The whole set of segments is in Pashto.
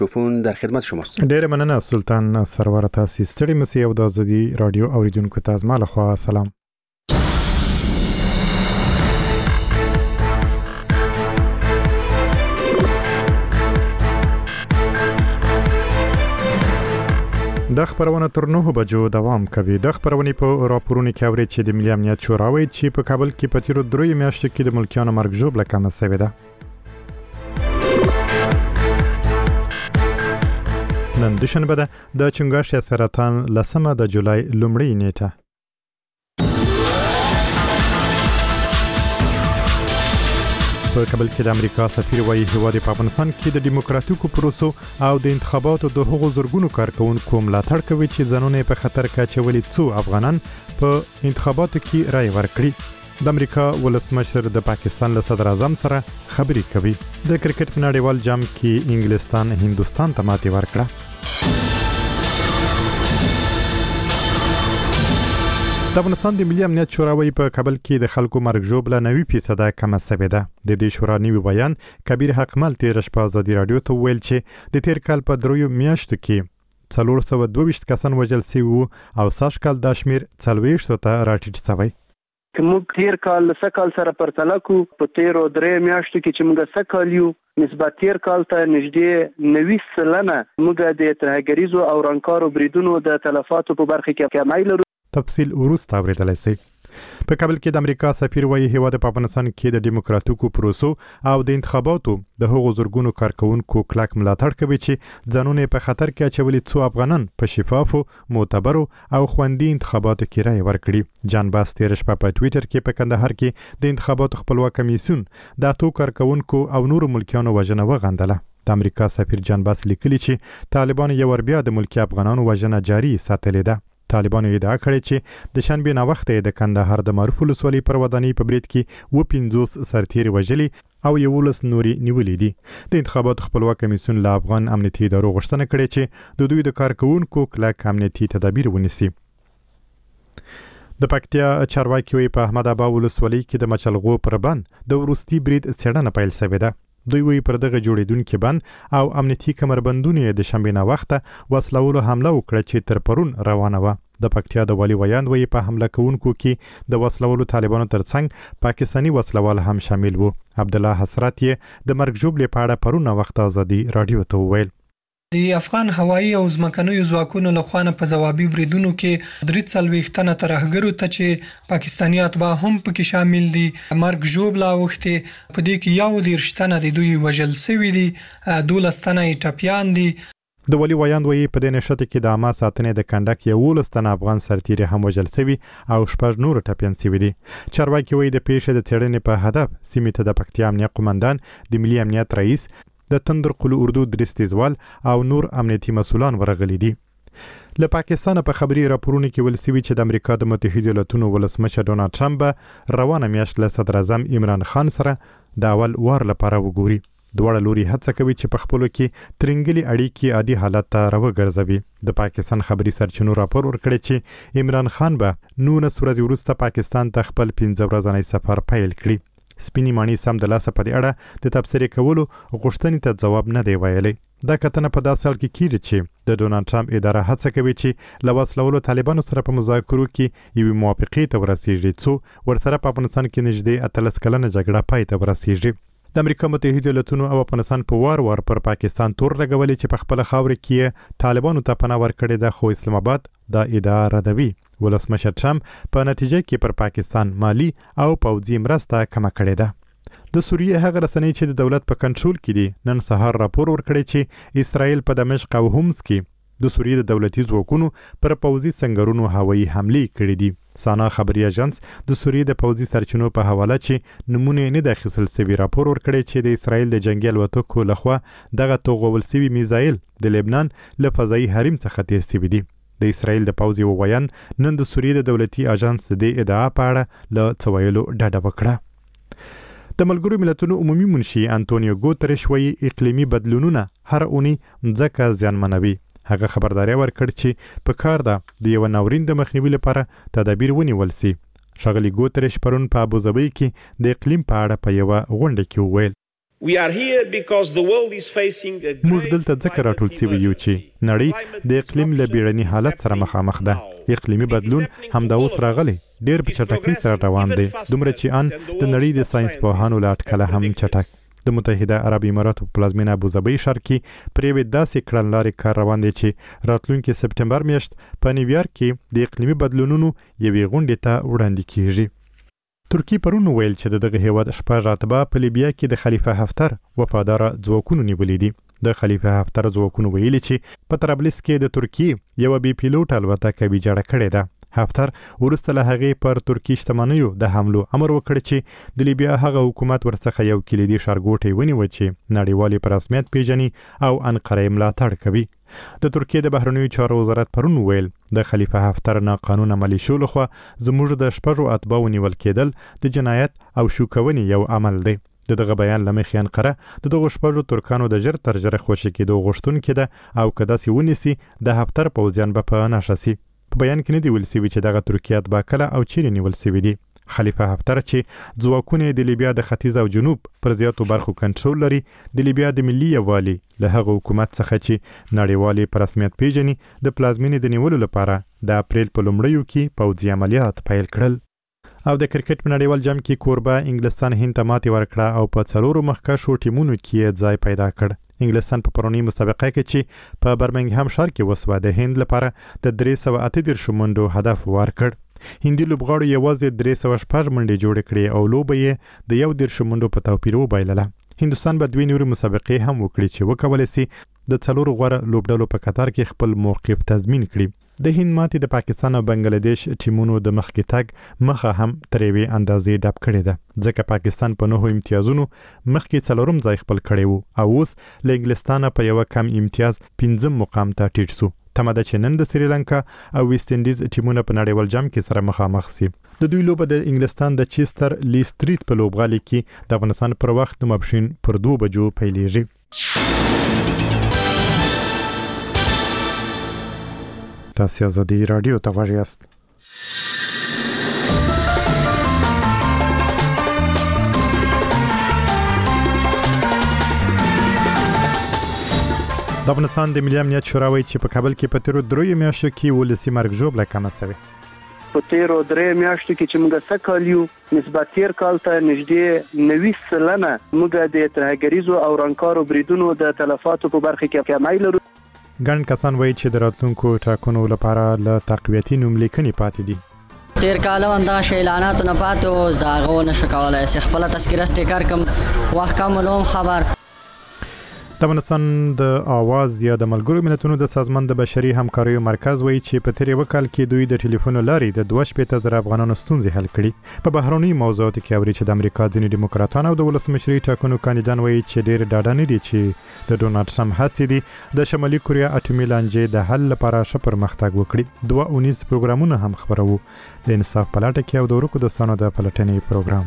میکروفون در خدمت شماست. ډیر مننه سلطان سرور، تاسو ستړي مسئ او د ازادي رادیو اوریدونکو ته زما لخوا سلام. د خبرونه تر 9 بجو دوام کوي. د خبرونه په راپورونو کې اوري چې د ملي امنیت شورا وایي چې په کابل کې په تیرو 3 میاشتو کې د ملکیانو مرګ ژوبله کمه شوې ده. نن دوشنبه ده د چنګاښ سرطان 10 د جولای لومړۍ نیټه. په کابل کې د امریکا سفیر وایي هیواد په افغانستان کې د دیموکراتیکو پروسو او د انتخاباتو د هغو زورګونو کارکونکو ملاتړ کوي چې ځانونه په خطر کې اچولي څو افغانان په انتخاباتو کې رای ورکړي. د امریکا ولسمشر د پاکستان له صدر اعظم سره خبرې کوي. د کرکټ په نړیوال جام کې انګلستان هندوستان ته ماتې ورکړه. د افغانستان د ملي امنیت شورا وایي په کابل کې د خلکو مرګ ژوبله 90% کمه شوې ده. د دې شورا نیوي بیان کبیر حقمل تیر شپه ازادي رادیو ته ویل چې د تیر کال په 3 میاشتو کې 422 کسان وژل شوي وو او سږ کال دا شمیر 40 ته راټیټ شوی. موږ تیر کال سکال سره پرتله کو په تیرو 3 میاشتو کې چې موږ سکال یو نسبت تیر کال ته نږدې 90% موږ د ترهګریزو او رانکارو بریدونو د تلفاتو په برخه کې کمای لرو. تفصیل وروسته اوریدلای شئ. په کابل کې د امریکا سفیر وایي هیواد په افغانستان کې د دیموکراتیکو پروسو او د انتخاباتو د هغو زورګونو کارکونکو کلک ملاتړ کوي چې ځانونه په خطر کې اچولي څو افغانان په شفافو، معتبرو او خوندي انتخاباتو کې رای ورکړي. جان باس تیر شپه په ټوئیټر کې په کندهار کې د انتخاباتو خپلواک کمیسیون د اتو کارکونکو او نورو ملکیانو وژنه وغندله. د امریکا سفیر جان باس لیکلي چې طالبان یو ور بیا د ملکی افغانانو وژنه جاري ساتلې ده. طالبانو ادعا کړې چې د شنبې نه وخت د کندهار د معروف ولسوالۍ پر ودانۍ په برید کې 50 سرتیري وژلي او 11 نوري نیولې دي. د انتخاباتو خپلواک کمیسیون له افغان امنیتي ادارو غوښتنه کړې چې د دوی د کارکونکو کلک امنیتي تدابیر ونیسي. د پکتیا چارواکي وی په احمد ابا ولسوالۍ کې د مچلغو پر بند د وروستي برید څېړنه پیل شوې ده. دوی وی پر دغه جوړیدونکو بند او امنیتي کمربندونو د شنبې نه وخته وسلوالو حمله وکړه چې تر پرون روانه و. د پکتیا د والی ویاند وی په حمله کوونکو کې د وسلوالو طالبانو ترڅنګ پاکستانی وسلوال هم شامل وو. عبد الله حسرت یې د مرګ ژوبلې په اړه پرون وخت ازادي رادیو ته وویل. د افغان هوایي او ځمکنیو ځواکونو له خوا په ځوابي بریدونو کې 43 تنه ترهګرو ته چې پاکستاني اتباع هم پکې شامل دي مرګ ژوبله اوښتې. په دې کې 11 تنه د دوی وژل شوي دي، 12 تنه یې ټپیان دي. د ولی ویاند وی په دې نشته کې د عامه ساتنې د کندک 11 تنه افغان سرتیري هم وژل شوي او 6 نور ټپیان شوي دي. چارواکي وی د پیښې د څېړنې په هدف سیمې ته د پکتیا امنیت قومندان، د ملي امنیت رئیس، د تندر قلو اردو درس تیزوال او نور امنیتي مسولان ورغلي دي. له پاکستان په خبري راپورونه کې ویل شوی چې د امریکا د متحده ایالاتونو ولسمشر ډونالد ټرمپ روانه میاشت له صدر اعظم عمران خان سره د اول وار لپاره وګوري. دواړه لوري هڅه کوي چې په خپلو کې ترنګلي اړیکې عادي حالت ته راوګرځوي. د پاکستان خبري سرچینو راپور ورکړی چې عمران خان به 19 ورځې وروسته پاکستان ته خپل 15 ورځنی سفر پیل کړي. سپینی مانی سم د لاسه په دې اړه د تبصرې کولو غوښتنې ته ځواب نه دی ویلی. دا کتنه په داسې حال کې کیږي چې د ډونالد ټرمپ اداره هڅه کوي چې له وسلوالو طالبانو سره په مذاکرو کې یوې موافقې ته ورسیږي څو ورسره په افغانستان کې نږدې 13 کلنه جګړه پای ته ورسیږي. د امریکا متحده ایالاتونو او افغانستان په وار پر پاکستان تور لګولې چې په خپل خاور کې طالبانو ته پناه ورکړې ده، خو اسلام آباد دا ادعا ردوي. ولسمشر ټرمپ په نتیجه کې پر پاکستان مالی او پوځي مرسته کمه کړې ده. د سوریه هغه رسنۍ چې د دولت په کنټرول کې دي نن سهار راپور ورکړی چې اسرائیل په دمشق او هومس کې د سوریه د دولتي ځواکونو پر پوځي سنگرونو هوایي حملې کړې دي. سانا خبري اژانس د سوریه د پوځي سرچینو په حواله چې نمونه نه د اخیستل شوی راپور ورکړی چې د اسرائیل د جنگي الوتکو لخوا دغه توغول شوی میزایل د لبنان له فضایي حریم څخه تیر شوی دي. د اسرائیل د پوځي وویان نن د سوریه د دولتي اژانس د ادعا په اړه له څویلو ډډه وکړه. د ملګرو ملتونو عمومي منشي انټونیو ګوتریش وایي اقلیمي بدلونونه هر اونۍ ځکه زیانمنوي. هغه خبرداري ورکړ چې په کار ده د یو ناورین د مخنیوي لپاره تدابیر ونیول شي. ښاغلي ګوتریش پرون په ابوظبي کې د اقلیم په اړه په یو غونډه کې وویل. موږ دلته ځکه راټول سوي یو چې نړۍ د اقلیم له بیړني حالت سره مخامخ ده. اقلیمي بدلون همدا اوس راغلی، ډېر په چټکۍ سره روان دی، دومره چې ان د نړۍ د ساينس پوهانو له اټکله هم چټک. د متحده عرب اماراتو په پلازمینه ابوظبي ښار کې پر یوې داسې کړنلارې کار روان دی چې راتلونکي سپټمبر میاشت په نیویارک کې د اقلیمي بدلونونو یوې غونډې ته وړاندې کیږي. ترکیه پرون ویل چې دغه هیواد 6 راتبه په لیبیا کې د خلیفه حفتر وفادار ځواکونو نیولې دي. د خلیفه حفتر ځواکونو ویلي چې په طرابلس کې د ترکیه یو بي پیلوټ الوتکه ویجاړه کړې ده. حفتر وروسته له هغې پر ترکیه شتمنیو د حملو امر وکړ چې د لیبیا هغه حکومت ورڅخه یو کلیدي ښارګوټی ونیوه چې نړیوالې په رسمیت پیژني او انقره یې ملاتړ کوي. د ترکیه د بهرنیو چارو وزارت پرون ویل د خلیفه حفتر ناقانونه ملیشو لخوا زموږ د 6 اتباعو نیول کېدل د جنایت او شوکونې یو عمل دی. دغه بیان لمخې انقره د دغه 6 ترکانو د ژر تر ژره خوشي کېدو غوښتونکې ده او که داسې ونیسي د حفتر پوځیان به په نښه سي. په بیان کې نه دی ویل سوي چې دغه ترکیه اتباع کله او چیرې نیول سوي دي. خلیفه حفتر چې ځواکونه د لیبیا د ختیځ او جنوب پر زیاتو برخو کنټرول لري، د لیبیا د ملي یووالي له هغه حکومت څخه چې نړیوالې په رسمیت پیژني د پلازمینې د نیولو لپاره د اپریل په لومړیو کې پوځي عملیات پیل کړل. او د کرکټ په نړیوال جام کې کوربه انګلستان هند ته ماتې ورکړه او په 4 مخکښو ټیمونو کې ځای پیدا کړ. انګلستان په پرونی مسابقه کې چې په برمنګهم ښار کې وسوه د هند لپاره د 338 منډو هدف ورکړ. هندي لوبغاړو یوازې 306 منډې جوړې کړې او لوبه یې د 11 منډو په توپیر وبایلله. هندستان به 2 نورې مسابقې هم وکړي چې وکولای شي د 4 غوره لوبډلو په قطار کې خپل موقف تضمین کړي. د هند ماتې د پاکستان او بنگلاديش ټیمونو د مخکې تګ مخه هم تر یوې اندازې ډب کړې ده، ځکه پاکستان په 9 امتیازونو مخکې 4م ځای خپل کړی وو او اوس له انګلستانه په یو کم امتیاز 5م مقام ته ټیټ سو. تمه ده چې نن د سریلانکا او ویسټ انډیز ټیمونه په نړیوال جام کې سره مخامخ سي. د دوی لوبه د انګلستان د چیستر لی سټریټ په لوبغالي کې د افغانستان پر وخت د ماپښین پر 2 بجو پیلېږي. تاسو ازادي رادیو ته غواړئ یاست. د افغانستان د ملي امنیت شورا وایي چې په کابل کې په تیرو 3 میاشتو کې ولسي مرګ ژوبله کمه شوې. په تیرو 3 میاشتو کې چې موږ سکالیو نسبت تیر کال ته نږدې 90% موږ د ترهګریزو او رانکارو بریدونو د تلفاتو په برخه کې کمای لرو. ګڼ کسان وایي چې د راتلونکو ټاکنو لپاره له تقویتي نوملیکنې پاتې دي. تیر کال انده شیلاناتو نه پاتې اوس دا غو نشه کولای چې خپل تذکره سټیکر کم وخت کوم خبر. د افغانستان د آواز یا د ملګرو ملتونو د سازمان د بشري همکاریو مرکز وایي چې په تیر وکال کې دوی د ټلیفون لارې د 2.5 افغانانو ستونزې حل کړي. په بهرني موضوعاتو کې اوري چې د امریکا ځینې ډیموکراتان او د ولسمشري ټاکنو کاندیدان وایي چې ډېر ډاډه نه دي چې د ډونالډ ټرمپ هڅې دي د شمالي کوریا اټومي لانجې د حل لپاره ښه پرمختګ وکړي. 2 پروګرامونه هم خبرو د انصاف پلاټه کې او د ورکو دوستانو د پلټنې پروګرام.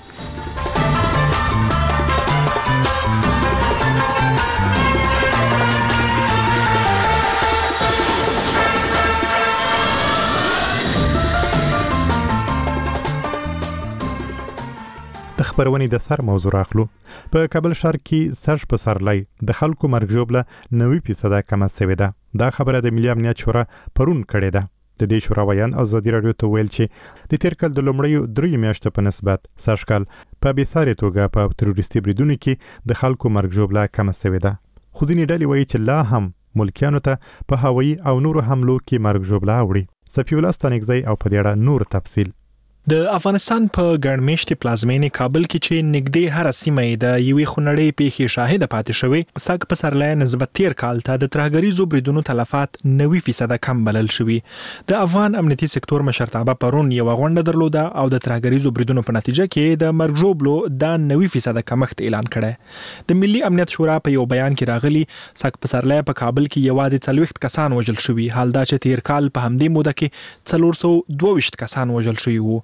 خبرونه د سر موضوع راخلو. په کابل ښار کې سر په سرلای د خلکو مرګ ژوبله 90% کم شوې ده. دا خبره د ملي امنیت شورا پرون کړې ده. د دې شورا ویان ازادي رادیو ته ویل چې د تیر کال د لومړیو 3 میاشتو په نسبت سږکال په بیسارې توګه په تروریستي بریدونو کې د خلکو مرګ ژوبله کم شوې ده. خو ځینې ډلې وایي چې لا هم ملکیانو ته په هوایي او نورو حملو کې مرګ ژوبله اوړي. صفی الله ستانکزی او په دې اړه نور تفصیل. د افغانستان په ګڼمېشتې پلازمینې کابل کې چې نږدې هر سیمه د یوې خونړۍ پیښې شاهد پاتې شوې، سګ په سرلای نسبت تیر کال ته د ترهګریزو بریدونو تلفات 90% کم بلل شوي. د افغان امنیتي سکتور مشرتابه پرون یو غونډه درلوده او د ترهګریزو بریدونو په نتیجه کې د مرګ ژوبلو د 90% کمښت اعلان کړی. د ملي امنیت شورا په یو بیان کې راغلي سګ په سرلای په کابل کې یوازې 40 کسان وژل شوي، حال دا چې تیر کال په همدې موده کې 422 کسان وژل شوي وو.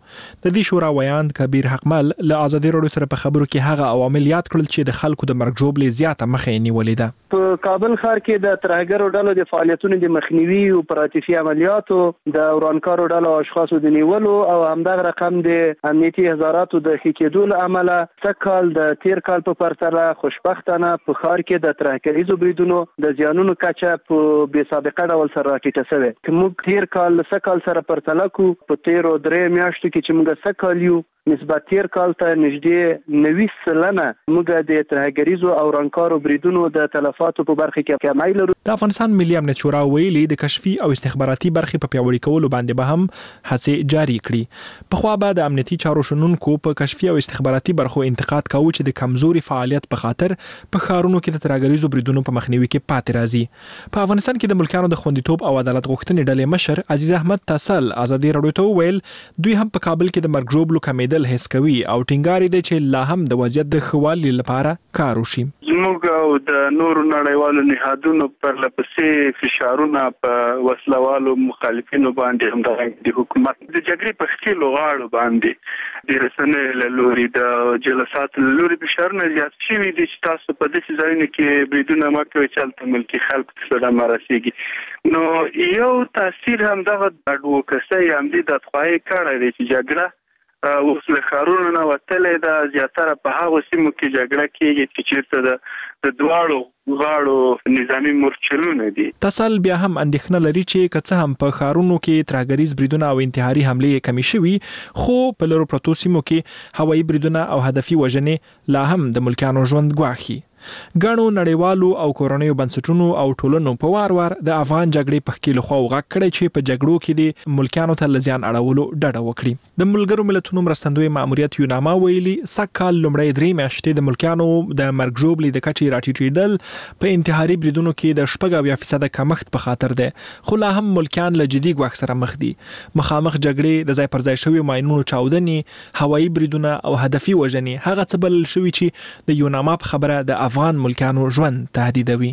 د دې شورا ویاند کبیر حقمل له ازادي راډیو سره په خبرو کې هغه عوامل یاد کړل چې د خلکو د مرګ ژوبلې زیاته مخه نیولې ده. په کابل ښار کې د ترهګرو ډلو د فعالیتونو د مخنیوي او اپراتیفي عملیاتو د ورانکارو ډلو اشخاصو د نیولو او همدغه رقم د امنیتي هزاراتو د ښکېدو له امله سږ د تیر کال په پرتله خوشبختانه په ښار کې د ترهګریزو بریدونو د زیانونو کچه په بې سابقه ډول سره راټیټه شوې. که موږ تیر کال سږ کال سره پرتله کړو په تیرو 3 میاشتو کې چې موږ سږ کال یو نسبت تیر کال ته نږدې 90% موږ د ترهګریزو او رانکارو بریدونو د تلفاتو په برخه کې کمای لرو. د افغانستان ملي امنیت شورا ویلي د کشفي او استخباراتي برخې په پیاوړي کولو باندې به هم هڅې جاري کړي. په خوا به د امنیتي چارو شنونکو په کشفي او استخباراتي برخو انتقاد کاوه چې د کمزوري فعالیت په خاطر په ښارونو کې د ترهګریزو بریدونو په مخنیوي کې پاتې راځي. په افغانستان کې د ملکیانو د خوندیتوب او عدالت غوښتنې ډلې مشر عزیز احمد تسل ازادي راډیو ته وویل دوی هم په کابل کې د مرګ ژوبلو کمیدل هیڅ کوي او ټینګار دی چې لا هم د وضعیت د ښه والي لپاره کار وشي. زموږ او د نورو نړیوالو نهادونو پر لپسې فشارونه په وسلوالو مخالفینو باندې هم د حکومت د جګړې په ښکیلو غاړو باندې د رسنیو له لوري د جلساتو له لوري فشارونه زیات شوي دي چې تاسو په داسې ځایونو کې بریدونه مه کوئ چې هلته ملکي خلکو ته صدمه رسېږي. نو یو تاثیر همدغه اډوکسۍ همدې دادخواهي کړی دی چې جګړه اوس له ښارونو نه وتلې ده. زیاتره په هغو سیمو کې جګړه کېږي چې چېرته د دواړو غاړو نظامي مورچلونه دي. تسل بیا هم اندېښنه لري چې که څه هم په ښارونو کې ترهګریز بریدونه او انتحاري حملې کمې شوي خو په لرو پرتو سیمو کې هوایي بریدونه او هدفي وژنې لا هم د ملکیانو ژوند ګواښي. ګڼو نړیوالو او کورنیو بنسټونو او ټولنو په وار وار د افغان جګړې په ښکیلو خوا غږ کړی چې په جګړو کې د ملکیانو ته له زیان اړولو ډډه وکړي. د ملګرو ملتونو مرستندوی ماموریت یوناما ویلي سږ کال لومړی 3 میاشتې د ملکیانو د مرګ ژوبلې د کچې راټیټېدل په انتحاري بریدونو کې د 80% کمښت په خاطر ده خو لا هم ملکیان له جدي ګواښ سره مخ دي. مخامخ جګړې د ځای پر ځای شوي ماینونو چاودنې هوایي بریدونه او هدفي وژنې هغه څه بلل شوي چې د یوناما په خبره د افغان ملکانو ژوند تهدیدوي.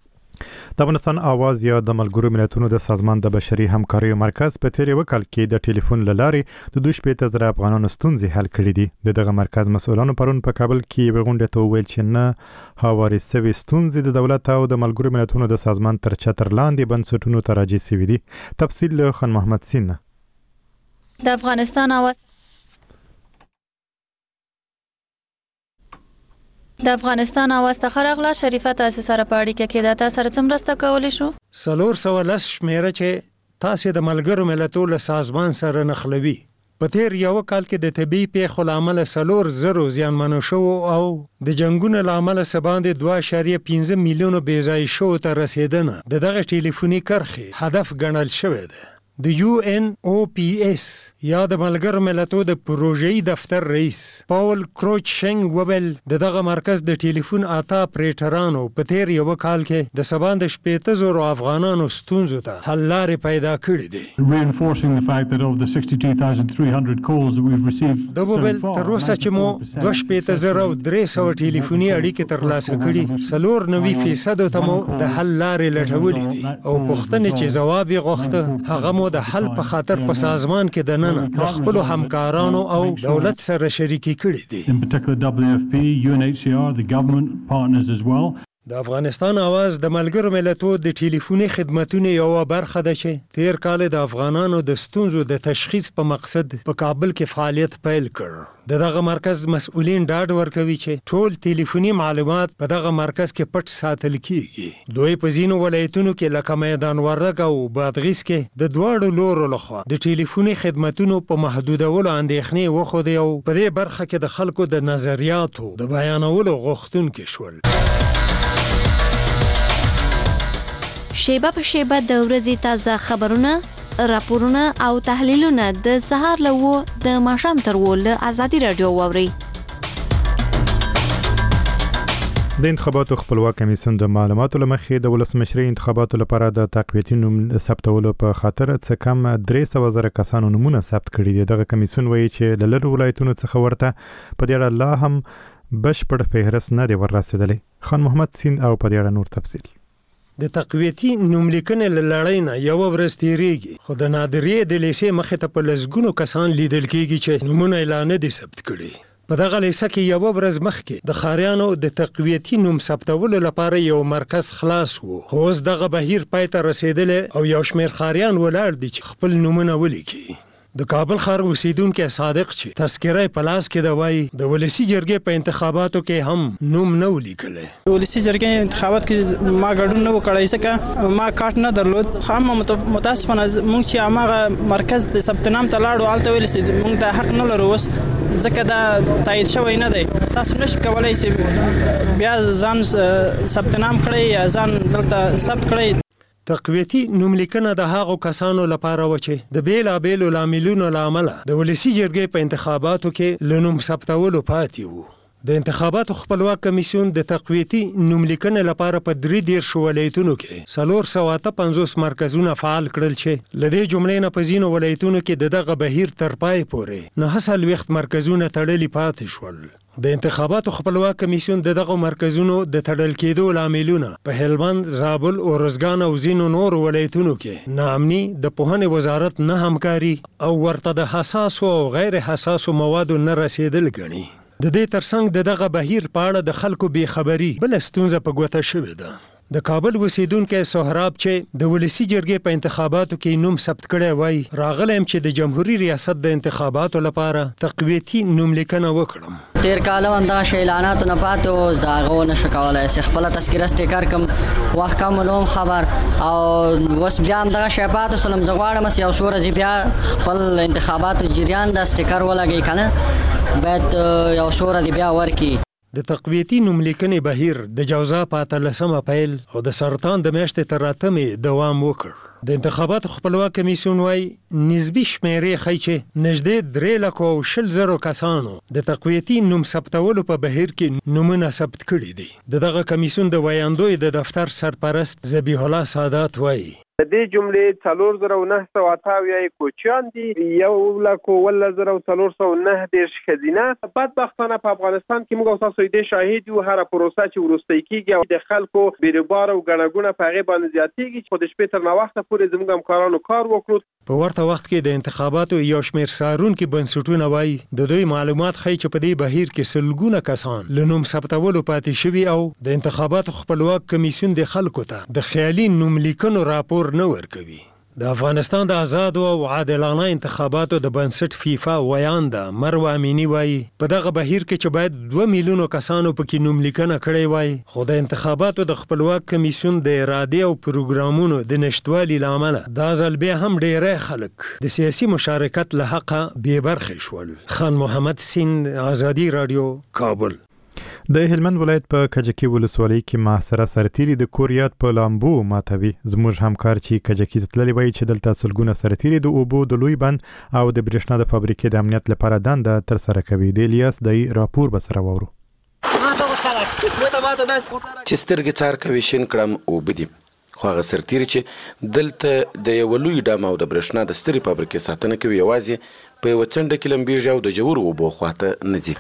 د افغانستان आवाज یا د ملګرو ملتونو د سازمان د بشري همکاریو مرکز په تیر یو کال کې د ټلیفون لارې د 2.0 افغانانو ستونزې حل کړې دي. دغه مرکز مسؤلانو پرون په کابل کې یو غونډه ته ویل چې نه هواري سوي ستونزې د دولت او د ملګرو ملتونو د سازمان تر چتر لاندې بنسټونو ته راجع شوي دي. تفصیل له خان محمد سین. د افغانستان आवाज ته خرغلا شریفه تاسو سره پاړی کې د تاسو سره څومره کولای شو 410 شمیره چې تاسو د ملګرو ملتونو سازمان سره نخلوي. په تیر یو کال کې د طبي پیښو لامل 400 زیانمنو شو او د جنگونو لامل سباندې 2.5 میلیون بیځای شو ته رسیدنه دغه ټلیفوني کرخه هدف ګڼل شوی دی. د UNOPS یا د ملګرو ملتونو د پروژې دفتر رئیس پاول کروچنګ وویل دغه مرکز د ټلیفون آتا پریټرانو په تیر یو کال کې د سباند 80,000 افغانانو ستونزو ته حل لارې پیدا کړې دي. Reinforcing the fact that of the 62,300 calls that we've received د وویل تر اوسه چې مو 2,300 ټلیفوني اړیکې ترلاسه کړي 94% ته مو د حل لارې لټولې دي او پوښتنې چې جواب یې غوښته هغه مو د حل په خاطر په سازمان کې د نن خپل همکارانو او دولت سره شریکي کړي دي. in particular WFP, UNHCR, the government partners as well. د افغانستان आवाज د ملګرو ملتونو د ټلیفوني خدماتو یو برخه ده چې تیر کال د افغانانو د ستونزو د تشخیص په مقصد په کابل کې فعالیت پیل کړ. دغه مرکز مسؤلین ډاډ ورکوي چې ټول ټلیفوني معلومات په دغه مرکز کې پټ ساتل کیږي. دوی په ځینو ولایتونو کې لکه میدان وردګ او بادغیس کې د دواړو لورو لخوا د ټلیفوني خدماتو په محدودولو اندېښنې وخوده او په دې برخه کې د خلکو د نظریاتو د بیانولو غوښتونکي شول. شیبه په شیبه د ورځې تازه خبرونه، راپورونه او تحلیلونه د سهار له 9 د ماښام تر 10 له ازادي رادیو واوري. د انتخاباتو خپلواک کمیسیون د معلوماتو لمخې د ولسمشري انتخاباتو لپاره د تقویتي نوم ثبتولو په خاطر څه کم 300,000 کسانو نومونه ثبت کړي دي. دغه کمیسیون وایي چې له لږ ولایتونو څخه ورته په دې اړه لا هم بشپړ فهرست نه دی وررسېدلی. خان محمد سین او په دې اړه نور تفصیل. د تقویتي نوملیکنې له لړۍ نه یوه ورځ تېرېږي، خو د نادرې د لیسې مخې ته په لسګونو کسان لیدل کېږي چې نومونه یې لا نه دي ثبت کړي. په دغه لیسه کې یوه ورځ مخکې د ښاریانو د تقویتي نوم ثبتولو لپاره یو مرکز خلاص و، خو اوس دغه بهیر پای ته رسېدلی او یو شمېر ښاریان ولاړ دي چې خپل نومونه ولیکي. د کابل ښار اوسیدونکی صادق چې تذکره په لاس کې ده وایي د ولسي جرګې په انتخاباتو کې هم نوم نه و لیکلی. ولسي جرګې انتخابات کې ما ګډون نه و کړی، ځکه ما کارت نه درلود. خو متاسفانه موږ چې هماغه مرکز د ثبت نام ته لاړو، هلته ویل چې موږ دا حق نه لرو اوس، ځکه دا تایید شوی نه دی. تاسو نشئ کولی چې بیا ځان ثبت نام کړئ یا ځان دلته ثبت کړئ. تقویتي نوملیکنه د هغو کسانو لپاره و چې د بیلابیلو لاملونو له امله د ولسي جرګې په انتخاباتو کې له نوم ثبتولو پاتې وو. د انتخاباتو خپلواک کمیسیون د تقویتي نوملیکنې لپاره په 33 ولایتونو کې 458 مرکزونه فعال کړل چې له دې جملې نه په ځینو ولایتونو کې د دغه بهیر تر پای پورې 49 مرکزونه تړلي پاتې شول. د انتخاباتو خپلواک کمیسیون دغه مرکزونو د تړل کېدو لاملونه په هلمند، زابل، اورزګان او ځینو نورو ولایتونو کې ناامني، د پوهنې وزارت نه همکاري او ورته د حساسو او غیر حساسو موادو نه رسیدل ګڼي. د دې ترڅنګ دغه بهیر په اړه د خلکو بېخبري بله ستونزه په ګوته شوې ده. د کابل اوسیدونکی سهراب چې د ولسي جرګې په انتخاباتو کې نوم ثبت کړی وایي راغلی یم چې د جمهوري ریاست د انتخاباتو لپاره تقویتي نوملیکنه وکړم. تیر کال هم همدغه شی اعلاناتو نه پاتې اوس د هغه ونه شو کولی چې خپله تذکره سټیکر کړم، وخت کم نو هم خبر او اوس بیا همدغه شی پاتې شولم. زه غواړم چې یو څو ورځې بیا خپل انتخاباتو جریان د سټیکر ولګوي که نه، باید یو څو ورځې بیا ورکړي. د تقویتي نوملیکنې بهیر د جوزا په 18 پیل او د سرطان د میاشتې تر 8 دوام وکړ. د انتخاباتو خپلواک کمیسیون وایي نسبي شمیرې ښیي چې نږدې 3,20,000 کسانو د تقویتي نوم ثبتولو په بهیر کې نومونه ثبت کړي دي. دغه کمیسیون د ویاندوی د دفتر سرپرست ذبیح الله سادات وایي د دې جملې 4,928 کوچیان دي، 1,14,409 ښځینه. بدبختانه په افغانستان کې موږ او تاسو دې شاهد یو، هره پروسه چې وروستۍ کېږي او د خلکو بیروبار او ګڼه ګوڼه په هغې باندې زیاتېږي، خو د شپې تر ناوخته پورې زموږ همکارانو کار وکړو. په ورته وخت کې د انتخاباتو یو شمېر څارونکي بنسټونه وایي د دوی معلومات ښیي چې په دې بهیر کې سلګونه کسان له نوم ثبتولو پاتې شوي او د انتخاباتو خپلواک کمیسیون د خلکو ته د خیالي نوملیکنو راپور نه ورکوي. د افغانستان د آزادو او عادلانه انتخاباتو د بنسټ فیفا ویانده مروه امینی وایي په دغه بهیر کې چې باید 2 میلیونو کسانو پکې نوملیکنه کړې وای، خو د انتخاباتو د خپلواک کمیسیون د ارادې او پروګرامونو د نشټوالي له امله دا ځل بیا هم ډېری خلک د سیاسي مشارکت له حقه بې برخې شول. خان محمد سیند، آزادي راډیو، کابل. د هلمند ولایت په کجکی ولسوالۍ کې محاصره سرتیري د کوریات په لامبو ماتوي. زموږ همکار چې کجکی ته تللی وایي چې دلته سلګونه سرتیري د اوبو د لوی بند او د برېښنا د فابریکې د امنیت لپاره دنده ترسره کوي. د الیاس د راپور به سره واورو. چې سترګې څار کوي شین کړم اوبه دي، خو هغه سرتیري چې دلته د یو لوی ډام او د برېښنا د سترې فابریکې ساتنه کوي یوازې په یوه څنډه کې لمبېږي او د ژورو اوبو خواته نه ځي.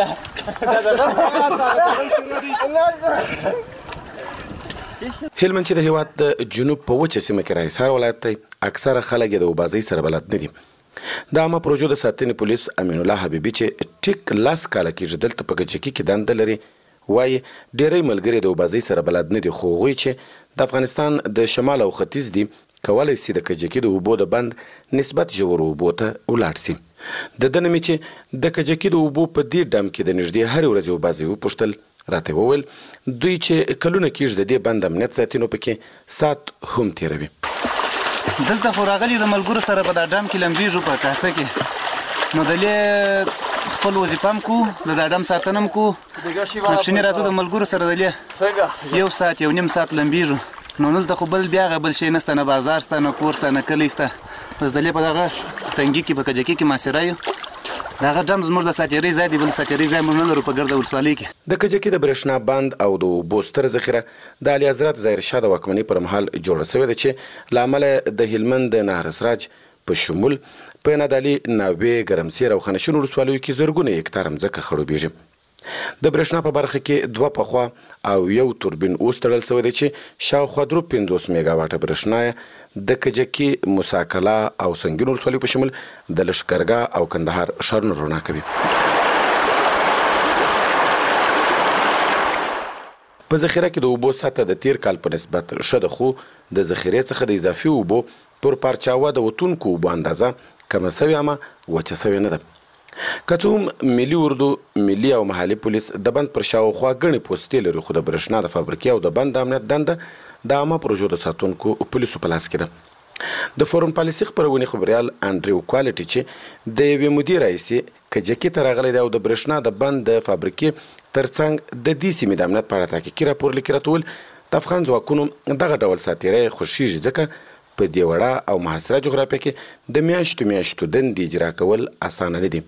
هلمند چې د هېواد د جنوب په وچه سیمه کې راحصار ولایت دی، اکثره خلک یې د اوبازۍ سره بلد نه دي. د عامه پروژو د ساتنې پولیس امین الله حبیبي چې ټیک 10 کاله کېږي دلته په کجکي کې دنده لري، وایي ډېری ملګري د اوبازۍ سره بلد نه دي، خو هغوی چې د افغانستان د شمال او ختیځ دي کولی سي د کجکي د اوبو د بند نسبت ژورو اوبو ته ولاړ سي. د ده نه مې چې د کجکي د اوبو په دې ډم کې د نږدې هرې ورځې اوبازۍ وپوښتل، راته وویل دوی چې کلونه کېږي د دې بند امنیت ساتي نو پکې ساعت هم تېروي. دلته خو راغلي د ملګرو سره په دا ډم کې لمبېږو په کاسه کې، نو دلې خپل وظیفه هم کو، د دا ډم ساتنه هم کو، نقشنې راځو د ملګرو سره دلې 1 ساعت 1.5 ساعت لمبېږو. نو دلته خو بل بیا بل شی نسته، نه بازار سته، نه کور سته، نه کلی سته، بس دلې په دغه تنګي کې په کجکي کې محاصره یو. دغه ډم زموږ د ساتیرۍ ځای دی، بل ساتیرۍ ځای موږ نه لرو په ګرده ولسوالۍ کې. د کجکي د برېښنا بند او د اوبو ستر ذخیره د اعلی حضرت ظاهرشاه د واکمنۍ پر مهال جوړه شوې ده چې له امله د هلمند د نهر سراج په شمول په نادعلي، ناوې، ګرمسیر او خانشین ولسوالیو کې زرګونه هکتار مځکه خړوبېږي. د برېښنا په برخه کې 2 پخوا او 1 توربین اوس تړل شوی دی چې شاوخوا 50 میگاواټه برېښنا د کجکي مساکلا او سنگین ولسوالۍ په شمول د لشکرګاه او کندهار ښارونو رڼا کوي. په ذخیره کې د اوبو سطح د تیر کال په نسبت ښه ده، خو د ذخیرې څخه د اضافي اوبو پر پارچاوه د وتونکو اوبو اندازه کمه سوې اما وچه سوې نه ده. که څه هم ملي اردو، ملي او محلي پولیس د بند پر شاوخوا ګڼې پوستې لري، خو د برېښنا د فابریکې او د بند د امنیت دنده د عامه پروژو د ساتونکو پولیسو په لاس کې ده. د فورن پالیسي خبرونې خبریال انډریو کوالټي چې د یوې مودې راهیسې کجکي ته راغلی دی او د برېښنا د بند د فابریکې ترڅنګ د دې سیمې د امنیت په اړه تحقیقي راپور لیکي، راته وویل د افغان ځواکونو دغه ډول ساتیری خوښیږي ځکه په دې وړه او محاصره جغرافیه کې د میاشتو دندې اجرا کول اسانه نه دي.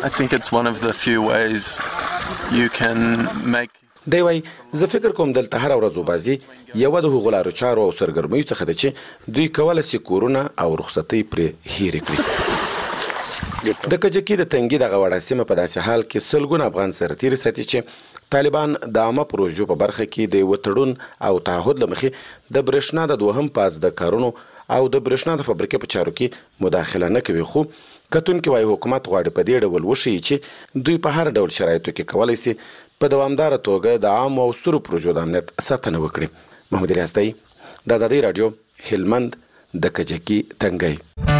دی وایي زه فکر کوم دلته هره ورځ وبازي یوه د هغو لارو چارو او سرګرمیو څخه ده چې دوی کولی سي کورونه او رخصتۍ پرې هیرې کړي. د کجکي د تنګي دغه وړه سیمه په داسې حال کې سلګونه افغان سرتیري ساتي چې طالبان د عامه پروژو په برخه کې د یوه تړون او تعهد له مخې د برېښنا د 2 پاس د کارونو او د برېښنا د فابریکې په چارو کې مداخله نه کوي، خو کتونکي وایي حکومت غواړي په دې ډول وښیي چې دوی په هر ډول شرایطو کې کولی سي په دوامداره توګه د عامو او سترو پروژو د امنیت ساتنه وکړي. محمد الیاس دی، د ازادۍ راډیو، هلمند، د کجکي تنګی.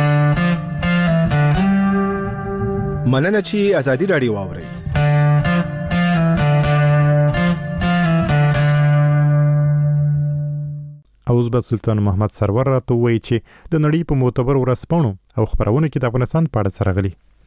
مننه چې ازادۍ راډیو واورئ. اوس به سلطان محمد سرور راته وایي چې د نړۍ په معتبر ورځپاڼو او خبرونو کې د افغانستان په اړه څه راغلي.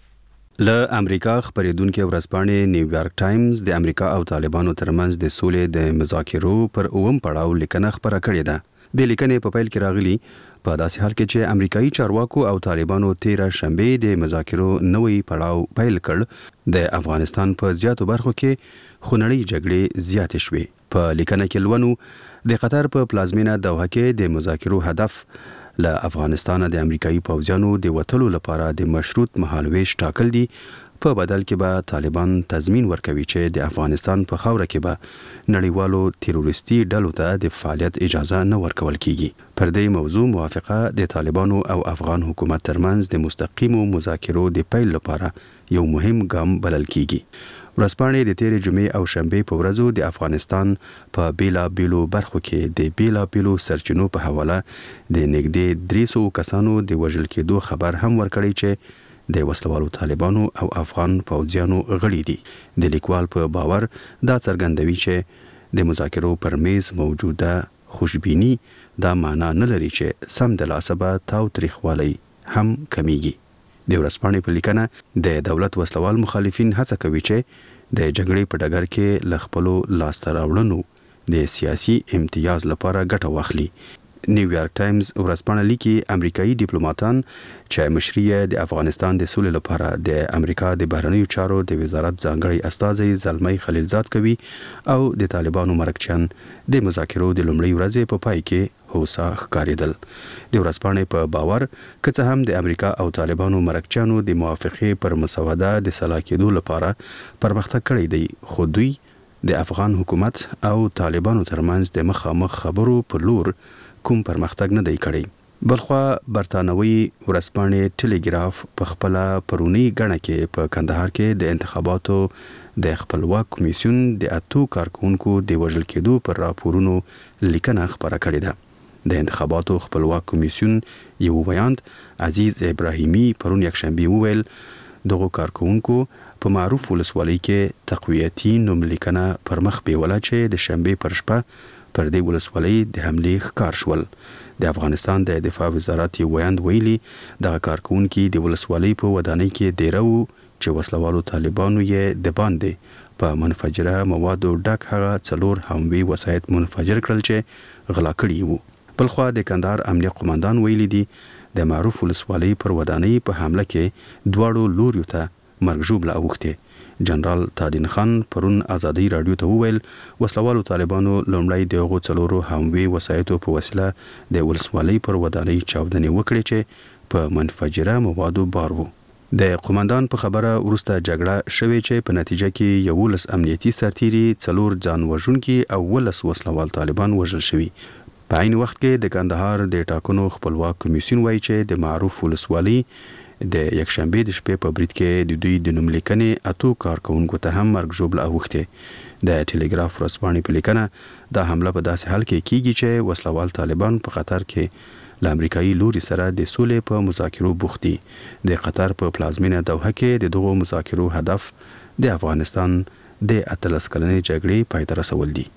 له امریکا خبرېدونکې ورځپاڼې نیویارک ټایمز د امریکا او طالبانو ترمنځ د سولې د مذاکرو پر 9 پړاو لیکنه خبره کړې ده. د لیکنې په پیل کې راغلي په داسې حال کې چې امریکایي چارواکو او طالبانو 13 شنبه د مذاکرو نوې پړاو پیل کړ، د افغانستان په زیاتو برخو کې خونړۍ جګړې زیاتې شوې. په لیکنه کې لونو د قطر په پلازمینه دوحه کې د مذاکرو هدف له افغانستان د امریکایي پوځیانو د وټلو لپاره د مشروط مهالويش ټاکل دي، په بدل کې به طالبان تضمین ورکوي چې د افغانستان په خاوره کې به نړیوالو تیروریستي ډلو ته د فعالیت اجازه نه ورکول کیږي. پر دې موضوع موافقه د طالبانو او افغان حکومت ترمنځ د مستقیمو مذاکرو د پیل لپاره یو مهم ګام بلل کیږي. ورځپاڼې د تیرې جمعې او شنبې په ورځو د افغانستان په بیلابیلو برخو کې د بیلابیلو سرچینو په حواله د نږدې 300 کسانو د وژل کېدو خبر هم ورکړی چې د وسلوالو طالبانو او افغان پوځیانو غړي دي. د لیکوال په باور دا څرګندوي چې د مذاکرو پر میز موجوده خوشبینی دا معنا نه لري چې سم د لاسه به تاوتریخوالی هم کمیږي. د ورځپاڼې په لیکنه د دولت وسلوال مخالفین هڅه کوي چې د جګړې په ډګر کې له خپلو لاسته راوړنو د سیاسي امتیاز لپاره ګټه واخلي. نیویارک ټایمز ورځپاڼه لیکي امریکایي ډیپلوماټان چې مشري د افغانستان د سولې لپاره د امریکا د بهرنیو چارو د وزارت ځانګړي استازي زلمی خلیلزاد کوي او د طالبانو مرکچیان د مذاکرو د لومړۍ ورځې په پای کې هوسا ښکارېدل. د ورځپاڼې په باور که څه هم د امریکا او طالبانو مرکچیانو د موافقې پر مسوده د سلا کېدو لپاره پرمختګ کړی دی، خو دوی د افغان حکومت او طالبانو ترمنځ د مخامخ خبرو پر لور کوم پرمختګ نه دی کړی. بلخوا برتانوي ورځپاڼې ټلګراف په خپل پرونی غړنه کې په کندهار کې د انتخاباتو د خپلواک کمیسیون د 8 کارکونکو د وژل کېدو پر راپورونو لیکنه خبره کړې ده. د انتخاباتو خپلواک کمیسیون یو ویاند عزیز ابراهیمی پرون یکشنبه وویل دغه کارکونکو په معروف ولسوالۍ کې تقویتي نوم لیکنه پر مخ بیوله چې د شنبه پر شپه پر دې ولسوالۍ د حملې ښکار شول. د افغانستان د دفاع وزارت یو ویاند ویلي دغه کارکونکي د ولسوالۍ په ودانۍ کې دیره وو چې وسلوالو طالبانو یې د باندې په منفجره موادو ډک هغه 4 حموي وسایط منفجر کړل چې غلا کړي وو. بلخوا د کندهار امنیه قومندان ویلي دي د معروف ولسوالۍ پر ودانۍ په حمله کې دواړو لوریو ته مرګ ژوبله اوښتې. جنرال تادین خان پرون ازادۍ راډیو ته وویل وسلوالو طالبانو لومړی دغه 4 حموي وسایطو په وسیله د ولسوالۍ پر ودانۍ چاودنې وکړې چې په منفجره موادو بار وو. د قومندان په خبره ورسته جګړه شوې چې په نتیجه کې 11 امنیتي سرتیري 4 ځان وژونکي او 11 وسلوال طالبان وژل شوي. په عین وخت کې د کندهار د ټاکنو خپلواک کمیسیون وایي چې د معروف ولسوالۍ د یکشنبه د شپې په برید کې د دوی د نوم لیکنې اتو کارکونکو ته هم مرګ ژوبله اوښته. د ټلګراف ورځپاڼې په لیکنه دا حمله په داسې حال کې کیږي چې وسلوال طالبان په قطر کې له امریکایي لوري سره د سولې په مذاکرو بوخت دي. د قطر په پلازمینه دوحه کې د دغو مذاکرو هدف د افغانستان د 13 کلنې جګړې پای ته رسول دي.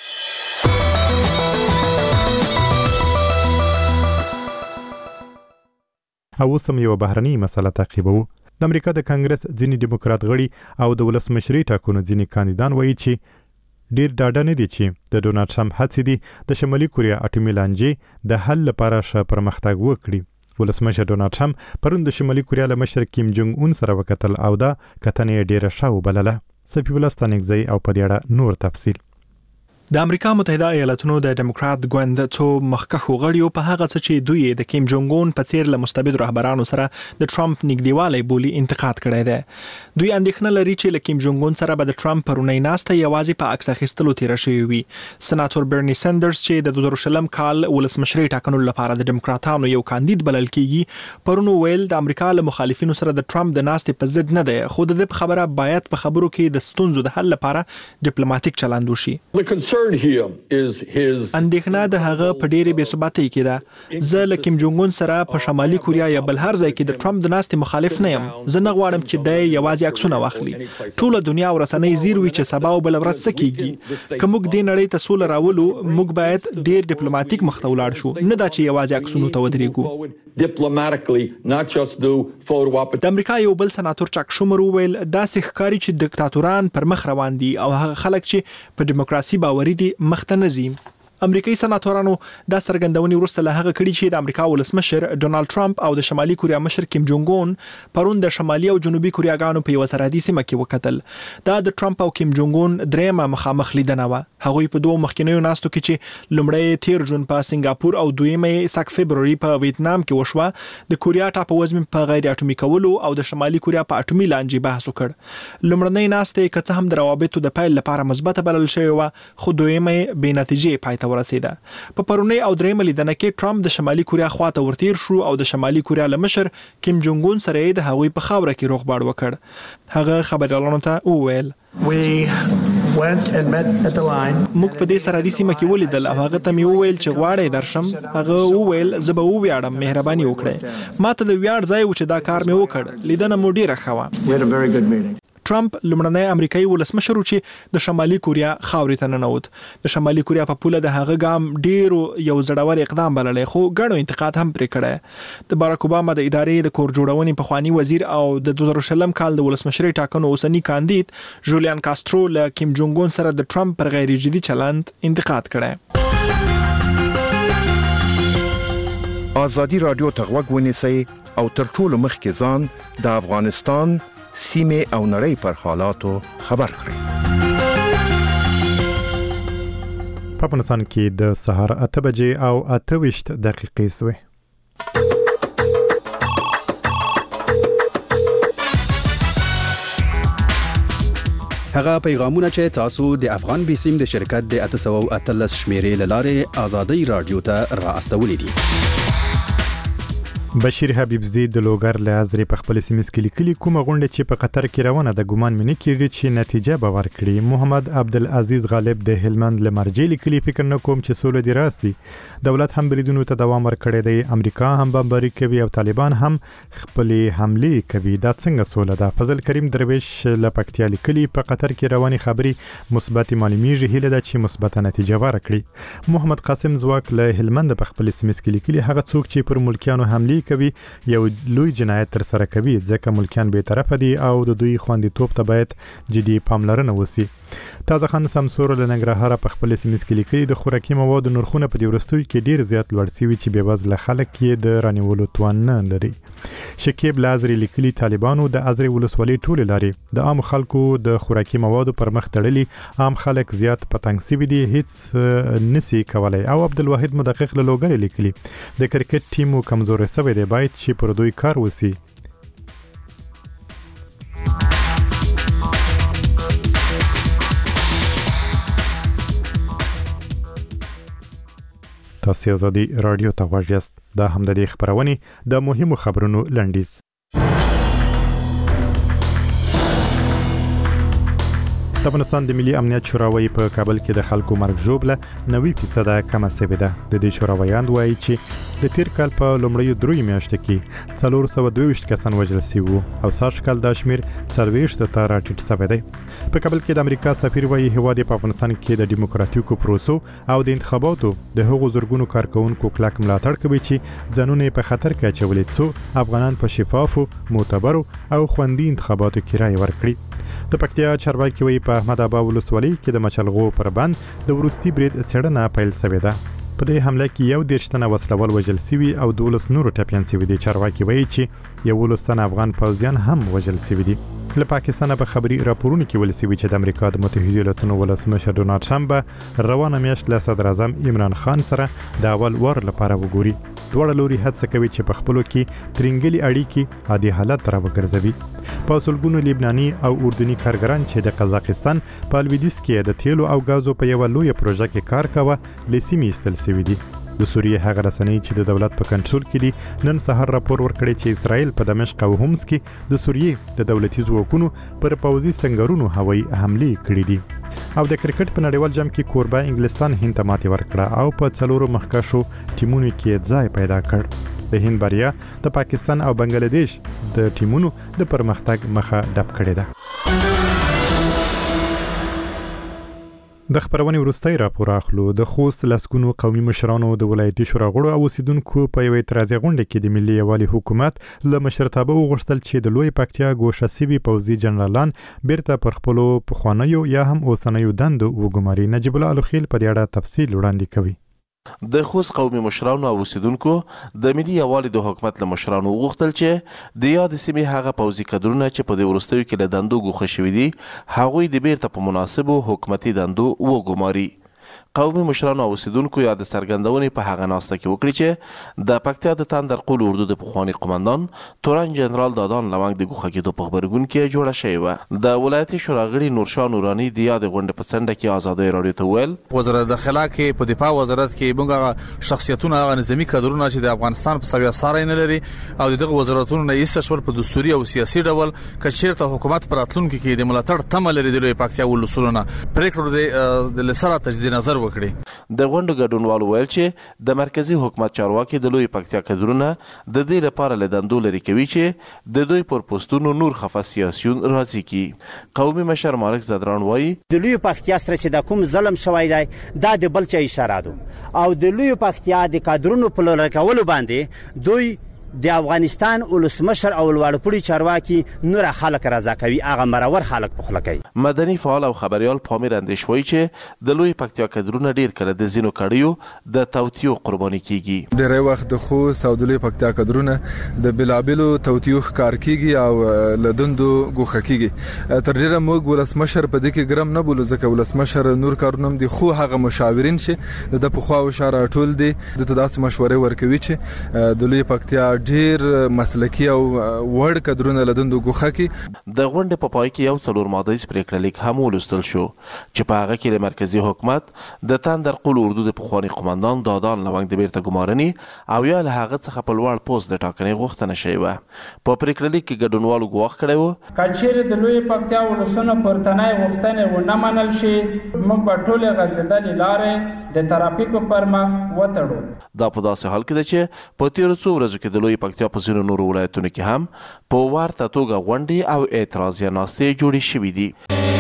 او سم یو بهرني مسله تعقیبو. د امریکا د کانګرس ځینی دیموکرات غړي او د ولسمشري ټاکنو ځینی کاندیدان وایي چې ډیر ډاډه نه دي چې د ډونالد ټرمپ هڅې دي د شمالي کوریا اټومي لانجې د حل لپاره ښه پرمختګ وکړي. ولسمشر ډونالد ټرمپ پرون د شمالي کوریا له مشر کیم جونګ اون سره وکتل او دا کتنې ډیره ښه وبلله. سپی ولستانګزی او په دې اړه نور تفصیل. د امریکا متحده ایالاتونو د دیموکرات ګوند څو مخکښو غړیو په هغه څه چې دوی د کیم جونګ اون په څیر له مستبد رهبرانو سره د ټرمپ نږدېوالی بولي انتقاد کړی دی. دوی اندېښنه لري چې له کیم جونګ اون سره به د ټرمپ پرونی ناسته یوازې په عکس اخیستلو تیره شوې وي. سناتور برني سندرز چې د 2020 کال ولسمشري ټاکنو لپاره د دیموکراتانو یو کاندید بلل کیږي پرون ویل د امریکا له مخالفینو سره د ټرمپ د ناستې په ضد نه دی، خو د دې خبره باید په خبرو کې د ستونزو د حل لپاره ډیپلوماټیک چلند وشي. اندېښنه د هغه په ډېرې بې ثباتۍ کې ده. زه له کیم جونګ اون سره په شمالي کوریا یا بل هر ځای کې د ټرمپ د ناستې مخالف نه یم. زه نه غواړم چې دی یوازې عکسونه واخلي. ټوله دنیا او رسنۍ زیر وي چې سبا او بل ورځ څه کیږي. که موږ دې نړۍ ته سوله راولو موږ باید ډېر ډیپلوماټیک مخ ته ولاړ شو، نه دا چې یوازې عکسونو ته ودرېږو. د امریکا یو بل سناتور چاک شومر وویل داسې ښکاري چې دیکتاتوران پر مخ روان دي او هغه خلک چې په دیموکراسي باوري دي مخ ته نه ځي. امریکایي سناتورانو دا څرګندونې وروسته له هغه کړي چې د امریکا ولسمشر ډونالد ټرمپ او د شمالي کوریا مشر کیم جونګ اون پرون د شمالي او جنوبي کوریاګانو په یو سرحدي سیمه کې وکتل. دا د ټرمپ او کیم جونګ اون درېمه مخامخ لیدنه وه. هغوی په دوه مخکینیو ناستو کې چې لومړی تیر جون په سنگاپور او دویمه ساک فبروري په ویتنام کې وشوه د کوریا ټاپووزمې په غیر اټومي کولو او د شمالي کوریا په اټومي لانجې بحث وکړ. لومړنۍ ناستې که څه هم د روابطو د پیل لپاره مثبته بلل شوې وه خو دویمه بې نتیجې پای ته ورسېده. په پرونی او درېمه لیدنه کې ټرمپ د شمالي کوریا خواته ورتیر شو او د شمالي کوریا له مشر کیم جونګ اون سره د هغوی په خاوره کې روغبړ وکړ. هغه خبريالانو ته وویل موږ په دې سرحدي سیمه کې ولیدل او هغه ته مې وویل چې غواړئ درشم. هغه وویل زه به وویاړم، مهرباني وکړئ. ما ته د ویاړ ځای و چې دا کار مې وکړ. لیدنه مو ډیره ښه وه. ټرمپ لومړنی امریکایي ولسمشر چې د شمالي کوریا خاورې ته ننوت. د شمالي کوریا په پوله د هغه ګام ډیرو یو زړور اقدام بللی خو ګڼو انتقاد هم پرې کړی. د باراک اوباما د ادارې د کور جوړونې پخوانی وزیر او د 2020 کال د ولسمشري ټاکنو اوسنی کاندید جولیان کاسترو له کیم جونګ اون سره د ټرمپ پر غیر جدي چلند انتقاد کړی. آزادي رادیو ته غوږ ونیسئ او تر ټولو مخکې ځان د افغانستان سیمه او نړۍ پر حالاتو خبر کړئ. په افغانستان کې د سهار 8 بجې او 28 دقیقې سوې. هغه پیغامونه چې تاسو د افغان بیسیم د شرکت د 813 شمیرې لاره آزادي رادیو ته را استولې دي. بشیر حبیبزی د لوګر له ازري په خپل سیمه کې لیکلي کومه غونډه چې په قطر کې روانه ده ګومان مې نه کیږي چې نتیجه به ورکړي. محمد عبدالعزیز غالب د هلمند لمرجې لیکلي فکر نه کوم چې سوله دی راسي. دولت هم بریدونو ته دوام ورکړی دی، امریکا هم بمباري کوي او طالبان هم خپل حمله کوي. دا څنګه سوله ده؟ فضل کریم درویش له پکتیا لیکلي په قطر کې رواني خبري مثبت معلومیږي، هیله ده چې مثبت نتیجه ورکړي. محمد قاسم زواک له هلمند په خپل سیمه کې لیکلي هغه څوک چې پر ملکیانو حمله کوي یو لوی جنایت تر سره کوي ځکه ملکیان به طرف دي او د دوی خوندیتوب ته باید جدي پاملرنه وسی. تازه خان سمسور له ننګرهار په خپل سیمه کې لیکلي د خوراکي موادو نرخونه په دې ورستوي کې ډیر زیات لوړ شوي چې به وزله خلک یې د رانیولو توان نه لري. شکیب لازری لیکلي طالبانو د ازري ولسوالۍ ټول لاري د عام خلکو د خوراکي موادو پر مخ تړلي، عام خلک زیات پتنګ سوي دي، هیڅ نسی کولای. او عبدالواحد مدقق له لوګر لیکلي د کرکټ ټیمو کمزوري سوي دی، باید چې پر دوی کار وسی. تاسو ازادي رادیو ته غوږ یاست. دا هم د دې خبرونه د مهمو خبرونو لنډیز. د افغانستان د ملي امنیت شورا په کابل کې د خلکو مرګ ژوبله 90% کمه شوې ده. د دې شورا ویاند وایي چې د تیر کال په لومړیو 3 میاشتو کې 422 کسان وژل شوي وو او سږ کال دا شمیر 40 ته راټیټ شوی دی. په کابل کې د امریکا سفیر وایي هیواد په افغانستان کې د دیموکراتیکو پروسو او د انتخاباتو د هغو زورګونو کارکونکو کلک ملاتړ کوي چې ځانونه په خطر کې اچولي څو افغانان په شفافو، معتبرو او خوندي انتخاباتو کې رائے ورکړي. د پکتیا چارواکي وایي په احمد آبا ولسوالۍ کې د مچلغو پر بند د وروستي برید څېړنه پیل شوې ده. په دې حمله کې 11 تنه وسلوال وژل شوي او 12 نور ټپیان شوي دي. چارواکي وایي چې 11 تنه افغان پوځیان هم وژل شوي دي. له پاکستانه په خبري راپورونه کې ویل شوي چې د امریکا د متحده ایالاتونو ولسمشر ډونالد ټرمپ روانه میاشت له صدر اعظم عمران خان سره د اول وار لپاره وګوري. دواړه لوري هڅه کوي چې په خپلو کې ترنګلي اړیکې عادي حالت ته راوګرځوي. په سلګونو لبناني او اردني کارګران چې د قزاقستان په لویدیځ کې د تیلو او غازو په یو لوی پروژه کې کار کاوه لسیمې استل شوي دي. د سوریې هغه رسنۍ چې د دولت په کنټرول کې دي نن سهار راپور ورکړی چې اسرائیل په دمشق او هومس کې د سوریې د دولتي ځواکونو پر پوځي سنگرونو هوایي حملې کړې دي. او د کرکټ په نړیوال جام کې کوربه انګلستان هند ته ماتې ورکړه او په څلورو مخکښو ټیمونو کې ځای پیدا کړ. د هند بریا د پاکستان او بنگلاديش د ټیمونو د پرمختګ مخه ډب کړې ده. د خبرونې وروستۍ راپور اخلو. د خوست لسګونو قومي مشرانو د ولایتي شورا غړو او اوسیدونکو په یوه اعتراضي غونډه کې د ملي یووالي حکومت له مشرتابه وغوښتل چې د لوی پکتیا ګوښه شوي پوځي جنرالان بیرته پر خپلو پخوانیو یا هم اوسنیو دندو وګماري. نجیب الله الخیل په دې اړه تفصیل وړاندې کوي. د خوست قومي مشرانو او اوسیدونکو د ملي یووالي د حکومت له مشرانو وغوښتل چې د یاد سیمې هغه پوځي کډرونه چې په دې وروستیو کې له دندو ګوښه شوي دي هغوی د بیرته په مناسبو حکومتي دندو وګماري. قومي مشرانو او اوسیدونکو یا د څرګندونې په هغه ناسته کې وکړي چې د پکتیا د تاندرقول اردو د پخواني قماندان تورن جنرال دادان لونګ د ګوښه کېدو په غبرګون کې جوړه شوې وه. د ولایتي شورا غړي نورشاه نوراني د یادې غونډې په څنډه کې ازادۍ راډیو ته وویل وزارت داخله کې په دفاع وزارت کې موږ شخصیتونه هغه نظامي کډرونه چې د افغانستان په سویا ساري نه لري او دغه وزارتونو نه ایستشول په دستوري او سیاسي ډول کچیرته حکومت پر راتلونکو کې د ملاتړ تمه لري د پکتیا ولسونه پریکړه د لسره تجدید نظر وکړي. د غونډو ګډونوالو ویل چې د مرکزی حکومت چارواکي د لوی پکتیا کډرونه د دې لپاره له دندو لري کوي چې د دوی پر پوسټونو نور خفه سیاسيون راځي کی. قومي مشر مالک زدران وایي د لوی پکتیا سره چې د کوم ظلم شوی دی دا د بل چا اشاره ده او د لوی پکتیا د کډرونو په لور کول باندې دوی د افغانستان ولسمشر او لوړپوړي چارواکي نور خلک راځه کوي هغه مرور خلک په خلک کوي. مدني فعال او خبريال پامیر اندیشوي چې د لوی پکتیا کډرونه ډیر کله د زینو کړیو د توتیو قرباني کیږي. ډیری وخت د خوست او د لوی پکتیا کډرونه د بلابلو توتیو ښکار کیږي او لدندو ګوښه کیږي. تر ډیره موږ ولسمشر په دې کې ګرم نه بولو ځکه ولسمشر نور کارونه دي خو هغه مشاورین چې د پخوا او شاره ټول دي د تداس مشورې ورکوي چې د لوی پکتیا ډیر مسلکی او وړ کډرونه لدندو ګوښه کی. د غونډې په پای کې یو څلور ماده پریکړه لیک هم ولوستل شو چې په هغه کې د مرکزی حکومت د تاندرقول اردو د پخواني قماندان دادان لونګ د بیرته ګمارنې او یا له هغه څخه په لوړ پوسټ د ټاکنې غوښتنه شوې وه. په پریکړه لیک کې ګډونوالو ګواښ کړی و کچېرې د لوی پکتیا ولسونه پورتنۍ غوښتنې ونه منل شي موږ به ټولې غځېدلې لارې د ترافیکو پر مخ وتړو. دا په داسې حال کې ده چې په تیرو څو ورځو کې د لوی پکتیا په ځینو نورو ولایتونو کې هم په ورته توګه غونډې او اعتراضیه ناستې جوړې شوې دي.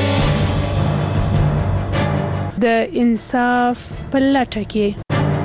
د انصاف په لټه کې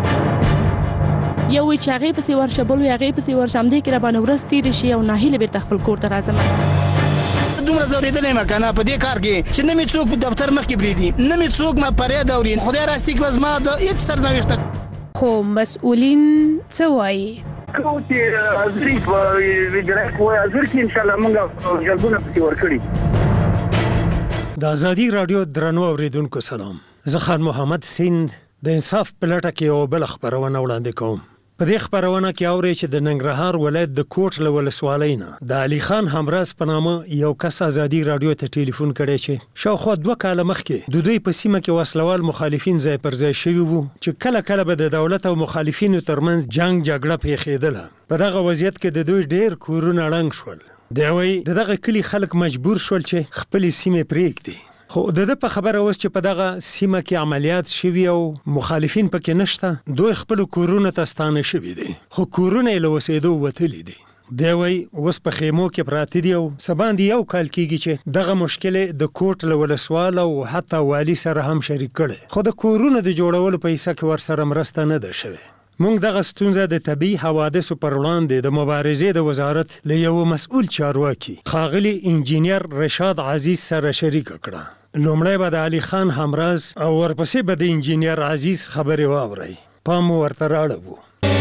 یو چې هغې پسې ورشه بل هغې پسې ورشه همدې کې راباندې ورځ تېرې شي او ناهیلې بېرته خپل کور ته راځم. دومره زورېدلی یم که نه په دې کار کې چې نه مې څوک دفتر مخکې پرېږدي نه مې څوک ما فریاد اوري. خدای راستي که زما د هېڅ سرنوشته خو مسؤلین څه وایي کوم چې حاضري په وجرای کوی حاضر کې انشاءالله موږ جلبونه پسې ورکړي. د ازادي رادیو درنو اوریدونکو سلام. زه خان محمد سیند د انصاف په لټه کې یو بل خبرونه وړاندې کوم. په دې خبرونه کې اوري چې د ننګرهار ولایت د کوټ له ولسوالۍ نه د علي خان همراز په نامه یو کس ازادي رادیو ته ټلیفون کړی چې شاوخوا 2 کاله مخکې د دوی په سیمه کې وسلوال مخالفین ځای پر ځای شوي وو چې کله کله به د دولت او مخالفینو ترمنځ جګړه پیښېدله. په دغه وضعیت کې د دوی ډېر کورونه ړنګ شول. دی وایي دغه کلي خلک مجبور شول چې خپلې سیمې پرېږدي. خو د په خبره اوس چې په دغه سیمه کې عملیات شوي او مخالفین پکې نشته، دوی خپل کورونه ته ستانه شوي دي، خو کورونه یې له اوسېدو وتلي دي. دی وایي اوس په خیمو کې پراته دي او څه باندې یو کال کېږي چې دغه مشکل د کوټ له ولسوال او حتی والي سره هم شریک کړی، خو د کورونو د جوړولو په حصه کې ورسره مرسته نه ده شوې. موږ دغه ستونزه د طبیعي حوادثو پر وړاندې د مبارزې د وزارت له یو مسؤل چارواکي ښاغلي انجینیر رشاد عزیز سره شریک کړه. لومړی به د علي خان همراز او ورپسې به د انجینیر عزیز خبرې واورئ. پام ورته راړو.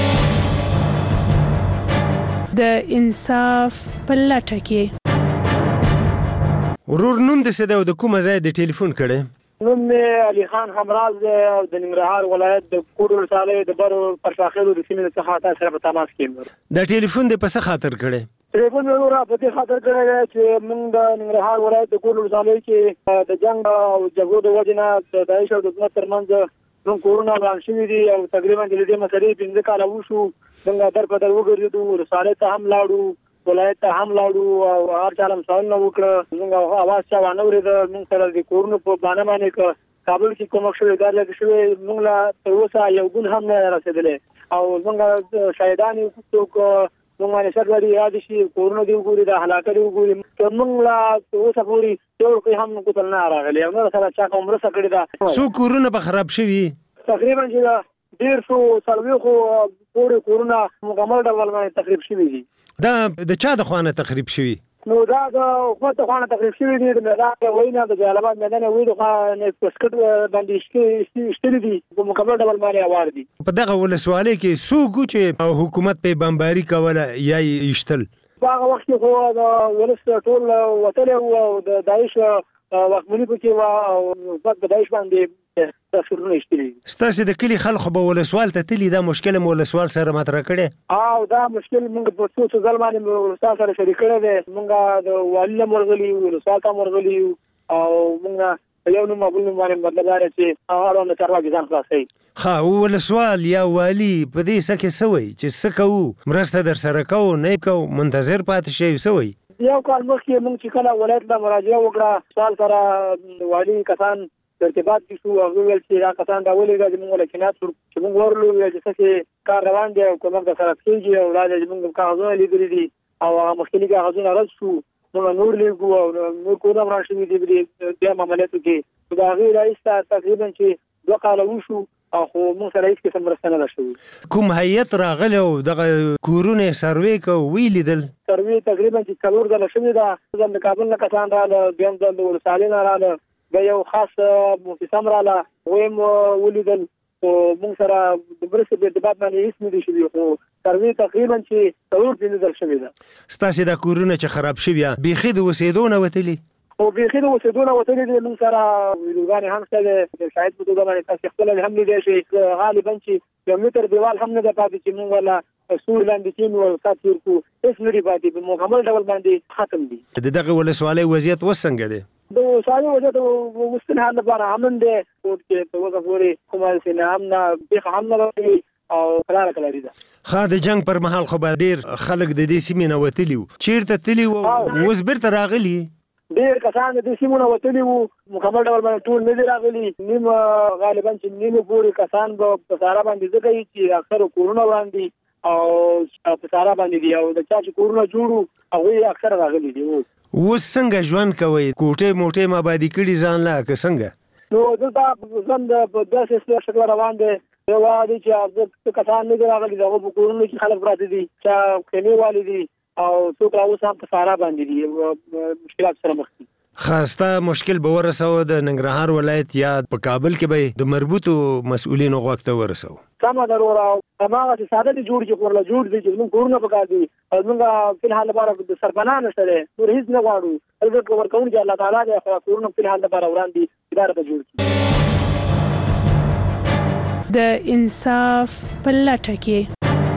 د انصاف په لټه کې. ورور نوم د څه دی او د کومه ځای د ټلیفون کړی؟ نوم مې علي خان همراز دی او د ننګرهار ولایت د کوټ ولسوالۍ د برو پرشاخیلو د سیمې څخه تاسو سره په تماس کې یم. دا ټلیفون دې په څه خاطر کړی؟ ټلیفون مې ورا په دې خاطر کړی دی چې موږ د ننګرهار ولایت د کوټ ولسوالۍ کې د جنګ او جګړو د وجې نه د داعش او د حکومت ترمنځ موږ کورونه وران شوي دي او تقریبا د دې مسلې 15 کاله وشو. موږ در په در وګرځېدو، ولسوالۍ ته هم لاړو، ولایت ته هم لاړو او هر چا له سوالونه وکړه. موږ اواز چا وانه اورېده. موږ سره د کورونو په بانه باندې کابل کې کوم شوی دا لږ شوی موږ لا تر اوسه یو ګون هم نه رسېدلی او موږ شهیدان یو څوک موږ باندې سر لري یاد شي کورونه دې وګوري د هلاکت وګوري که موږ لا تر اوسه پورې یو کوی هم کوتل نه راغلی او نه سره چا کوم مرسته کړې ده. څو کورونه به خراب شوي؟ تقریبا چې 140 پورې کورونه مکمل ډول باندې تخریب شوي دي. دا د چا د خوانه تخریب شوي؟ نو دا د حکومت خوانه تخریب شوي دي. د میدان وینا د جلالآباد میدان وی د خوانه پسکټ باندې شتلي دي په مکمل ډول باندې اوار دي. په دغه ولسوالۍ کې څوک چې حکومت په بمباري کوله یا یشتل؟ په هغه وخت کې خو د ولس ټول وتلی او د داعش واکمني پکې وه او حکومت په داعش باندې تاثیرونه ایستلي. ستاسې د کلي خلکو به ولسوال ته تلي دا مشکل مو ولسوال سره مطرح کړی؟ او دا مشکل موږ په څو ځل باندې ولسوال سره شریک کړی دی. موږ د والي نه ورغلي یو، ولسوال ته ورغلي یو او موږ یو نوم بل نوم باندې مطلب دا چې اړوند چارواکي ځان خلاصوي. ښه، ولسوال یا والي په دې څه کې څه وایي چې څه کوو، مرسته در سره کوو نه کوو، منتظر پاتې شئ، څه وایي؟ یو کال مخکې موږ چې کله ولایت ته مراجعه وکړه سوال سره والي کسان ارتباط کې شو او ویل چې دا کسان دا ولېږه چې موږ لکنات چې موږ ورلو ویل چې څه کار روان دی او کومه د سره کېږي او دا چې موږ کاغذونه لیدلي دي او هغه مخکې کاغذونه رد شو موږ نور لیکو او نور کورونه وران شوي دي بیا معاملاتو کې د هغې رئیس تقریبا چې 2 کاله وشو او خو موږ سره هېڅ قسم مرسته نه ده شوې. کوم هیئت راغلی او دغه کورونه یې سروې کو ویې لیدل؟ سروې تقریبا چې 4 ځله شوې ده. د کابل نه کسان راغله، دویم ځل د ولسوالۍ نه راغله، بیا یو خاص مفسم راغله ویم ولیدل. خو موږ سره د مرستې په ارتباط باندې هېڅ نه دي شوي خو سروې تقریبا چې 4 ځله شوې ده. ستاسې دا کورونه چې خراب شوي بیخي د اوسېدو نه وتلي؟ او بیخي د اوسېدو نه وتلي دي. موږ سره ویډیوګانې هم شته د شاهد په توګه باندې تاسې خپله هم لیدی شئ. غالبا چې یو متر دیوال هم نه ده پاتې چې موږ ورله سوري لاندې کېنو او سات تېر کړو، هېڅ نه دي پاتې، په مکمل ډول باندې ختم دي. د دغه ولسوالۍ وضعیت اوس څنګه دی؟ د ولسوالۍ وضعیت اوس حال لپاره امن دی. کوټ کې تر اوسه پورې کومه سینه هم نه پېښه هم نه راغلې او کلاره کلاري ده. ښه، د جنګ پر مهال خو به ډېر خلک د دې سیمې نه وتلي وو، چېرته تللي وو اوس بېرته راغلي؟ ډېر کسان د دې سیمو نه وتلي وو، مکمل ډول باندې ټول نه دي راغلي. نیم غالبا چې نیمه پورې کسان به په سارا باندې ځکه چې اکثر کورونه وړاندې او په سارا باندې دي او د چا چې کورونه جوړو هغوی اکثر راغلي دي. اوس څنګه ژوند کوئ؟ کوټې موټې مابادي کړي ځان له که څنګه؟ نو دلته ژوند په داسې شکل روان دی. یو دی چې کسان نه دي راغلي، د هغو په کورونو کې خلک پراته دي، چا خیمې والي دي او څوک راوس هم په سارا باندې دي، مشکلات سره مخ دي. خاسته مشکل به ورسوه د ننګرهار ولایت یا په کابل کې به د مربوطو مسؤلینو غوږ ته ورسوه؟ سمه ده وروره، هماغسې ساده دي جوړ چې خورله جوړ دي چې زموږ کورونه پکار دي او زموږ فی الحال لپاره د سرپناه نشته دی، نور هېڅ نه غواړو. البته ورکوونکی الله تعالی دی خو کورونه فی الحال لپاره وران دي، اداره به جوړ کړي. د انصاف په لټه کې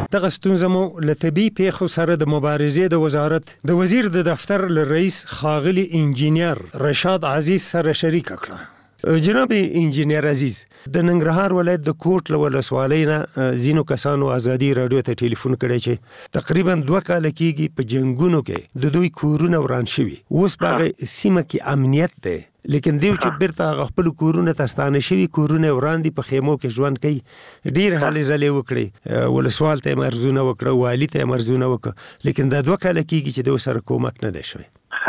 دغه ستونزه مو له طبي پیښو سره د مبارزې د وزارت د وزیر د دفتر له رئیس ښاغلي انجینیر رشاد عزیز سره شریک کړه. جناب انجینیر عزیز، د ننګرهار ولایت د کوټ له ولسوالۍ نه ځینو کسانو ازادي راډیو ته ټلیفون کړی چې تقریبا 2 کاله کېږي په جنګونو کې د دوی کورونه وران شوي، اوس په هغه سیمه کې امنیت دی، لیکن دیو چې بیرته هغه خپل کورونه ته ستانه شوي کورونه وران دي، په خیمو کې ژوند کوي. ډېر هلې ځلې وکړې، ولسوال ته یې مرزونه وکړه، والي ته یې مرزونه وکړه، لیکن دا 2 کاله کېږي چې دوی سره کومک نه دی شوی.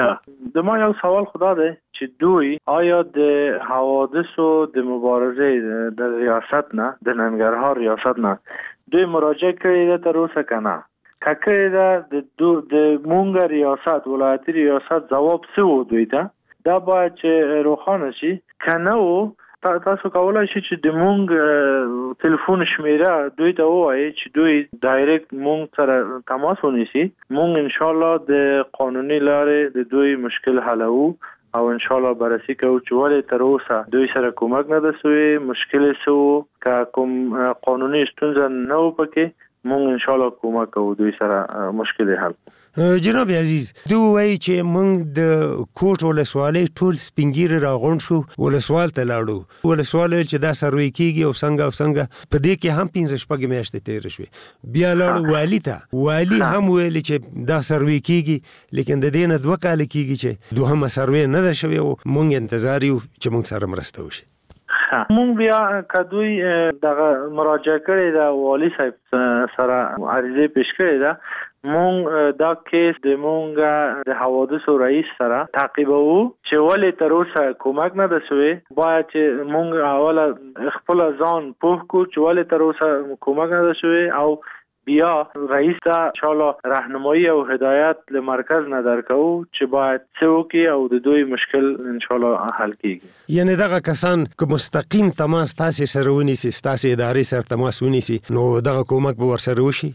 د ما یو سوال خدا دی چې دوی آیا د حوادثو د مبارزې د ریاست نه، د ننګرهار ریاست نه دوی مراجعه کړې ده تر اوسه که نه؟ که کړې ده د مونږ ریاست، ولایتي ریاست ځواب څه و دوی ته؟ دا باید چې روښانه شي. که نه و تاسو کولای شئ چې د مونږ ټلیفون شمیره دوی ته ووایي چې دوی ډایرکټ مونږ سره تماس ونیسي. مونږ انشاءالله د قانوني لارې د دوی مشکل حلوو او انشاءالله بررسي کوو چې ولې تر اوسه دوی سره کومک نه ده سوی، مشکل یې څه و. که کوم قانوني ستونزه نه و پکې، مونږ انشاءالله کومک کوو دوی سره مشکل حل. جناب عزیز، دوی وایي چې مونږ د کوټ ولسوالۍ ټول سپینګیري راغونډ شو، ولسوال ته لاړو. ولسوال ویل چې دا سروي کېږي او څنګه په دې کې هم 15 میاشتې تېرې شوې. بیا لاړو والي ته، والي هم ویل چې دا سروي کېږي، لیکن د دې نه 2 کاله کېږي چې دوهمه سروي نه ده شوې او مونږ انتظار یو چې مونږ سره مرسته وشي. مونږ بیا که دوی دغه مراجعه کړې ده، والي صاحب سره عریضه پیش کړې ده، مونږ دا کیس د مونږ د حوادثو رئیس سره تعقیبوو چې ولې تر اوسه کومک نه ده سوی. باید چې مونږ اوله خپل ځان پوه کړو چې ولې تر اوسه کومک نه ده سوی، او بیا رئیس ته انشاءالله راهنمایي او هدایت له مرکز نه درکوو چې باید څه وکړي او د دوی مشکل انشاءالله حل کیږي. یعنی دغه کسان که مستقیم تماس تاسې سره ونیسي، ستاسې ادارې سره تماس ونیسي، نو دغه کومک به ورسره وشي؟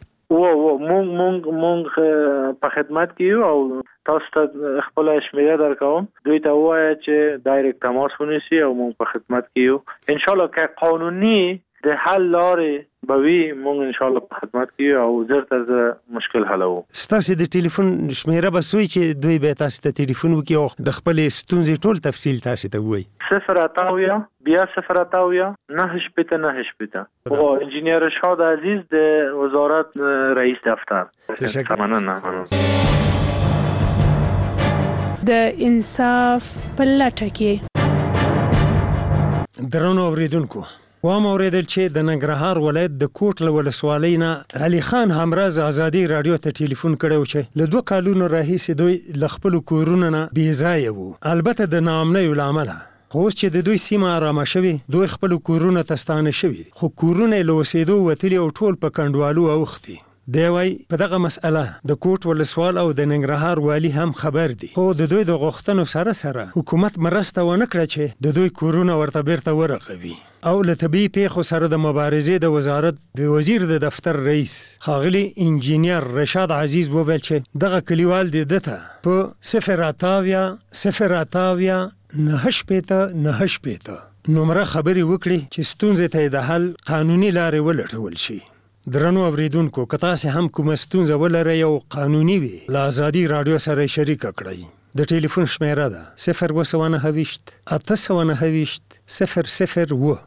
مونږ په خدمت کې یو او تاسو ته خپل شمیره درکوم. دوی ته ووایه چې ډایرکټ تماس ونیسي او مونږ په خدمت کې یو. انشاءالله که قانوني د حل لارې به وي، مونږ انشاءالله په خدمت کې یو او زر تر زر مشکل حلوو. ستاسې د ټلیفون شمیره به څه وي چې دوی به تاسو ته ټلیفون وکړي او د خپلې ستونزې ټول تفصیل تاسې ته ووایي؟ 080 بیا 080 9 او انجینیر رشاد عزیز د وزارت رئیس دفتر. تشکر. د انصاف په لټه کې. درنو اوریدونکو، وام اوریدل چې د ننګرهار ولایت د کوټ له ولسوالۍ نه علي خان همراز ازادي راډیو ته ټلیفون کړی چې له 2 کالونو راهیسې دوی له خپلو کورونو نه بېځایه وو، البته د ناامنیو له امله. خو اوس چې د دوی سیمه ارامه شوې، دوی خپلو کورونو ته ستانه شوي، خو کورونه یې له اوسېدو وتلي او ټول په کنډوالو اوښتي. دی وایي په دغه مسئله د کوټ ولسوال او د ننګرهار والي هم خبر دي، خو د دوی د غوښتنو سره حکومت مرسته ونه کړه چې د دوی کورونه ورته بیرته ورغوي. او له طبي پیښو سره د مبارزې د وزارت د وزیر د دفتر رئیس ښاغلي انجینیر رشاد عزیز وویل چې دغه کلیوال دې دته په 080 9 نمره خبرې وکړي چې ستونزې ته د حل قانوني لارې ولټول شي. درنو اوریدونکو، که تاسې هم کومه ستونزه ولرئ او قانوني وي، له ازادي راډیو سره شریکه کړئ. د ټلیفون شمیره ده 029 829 002.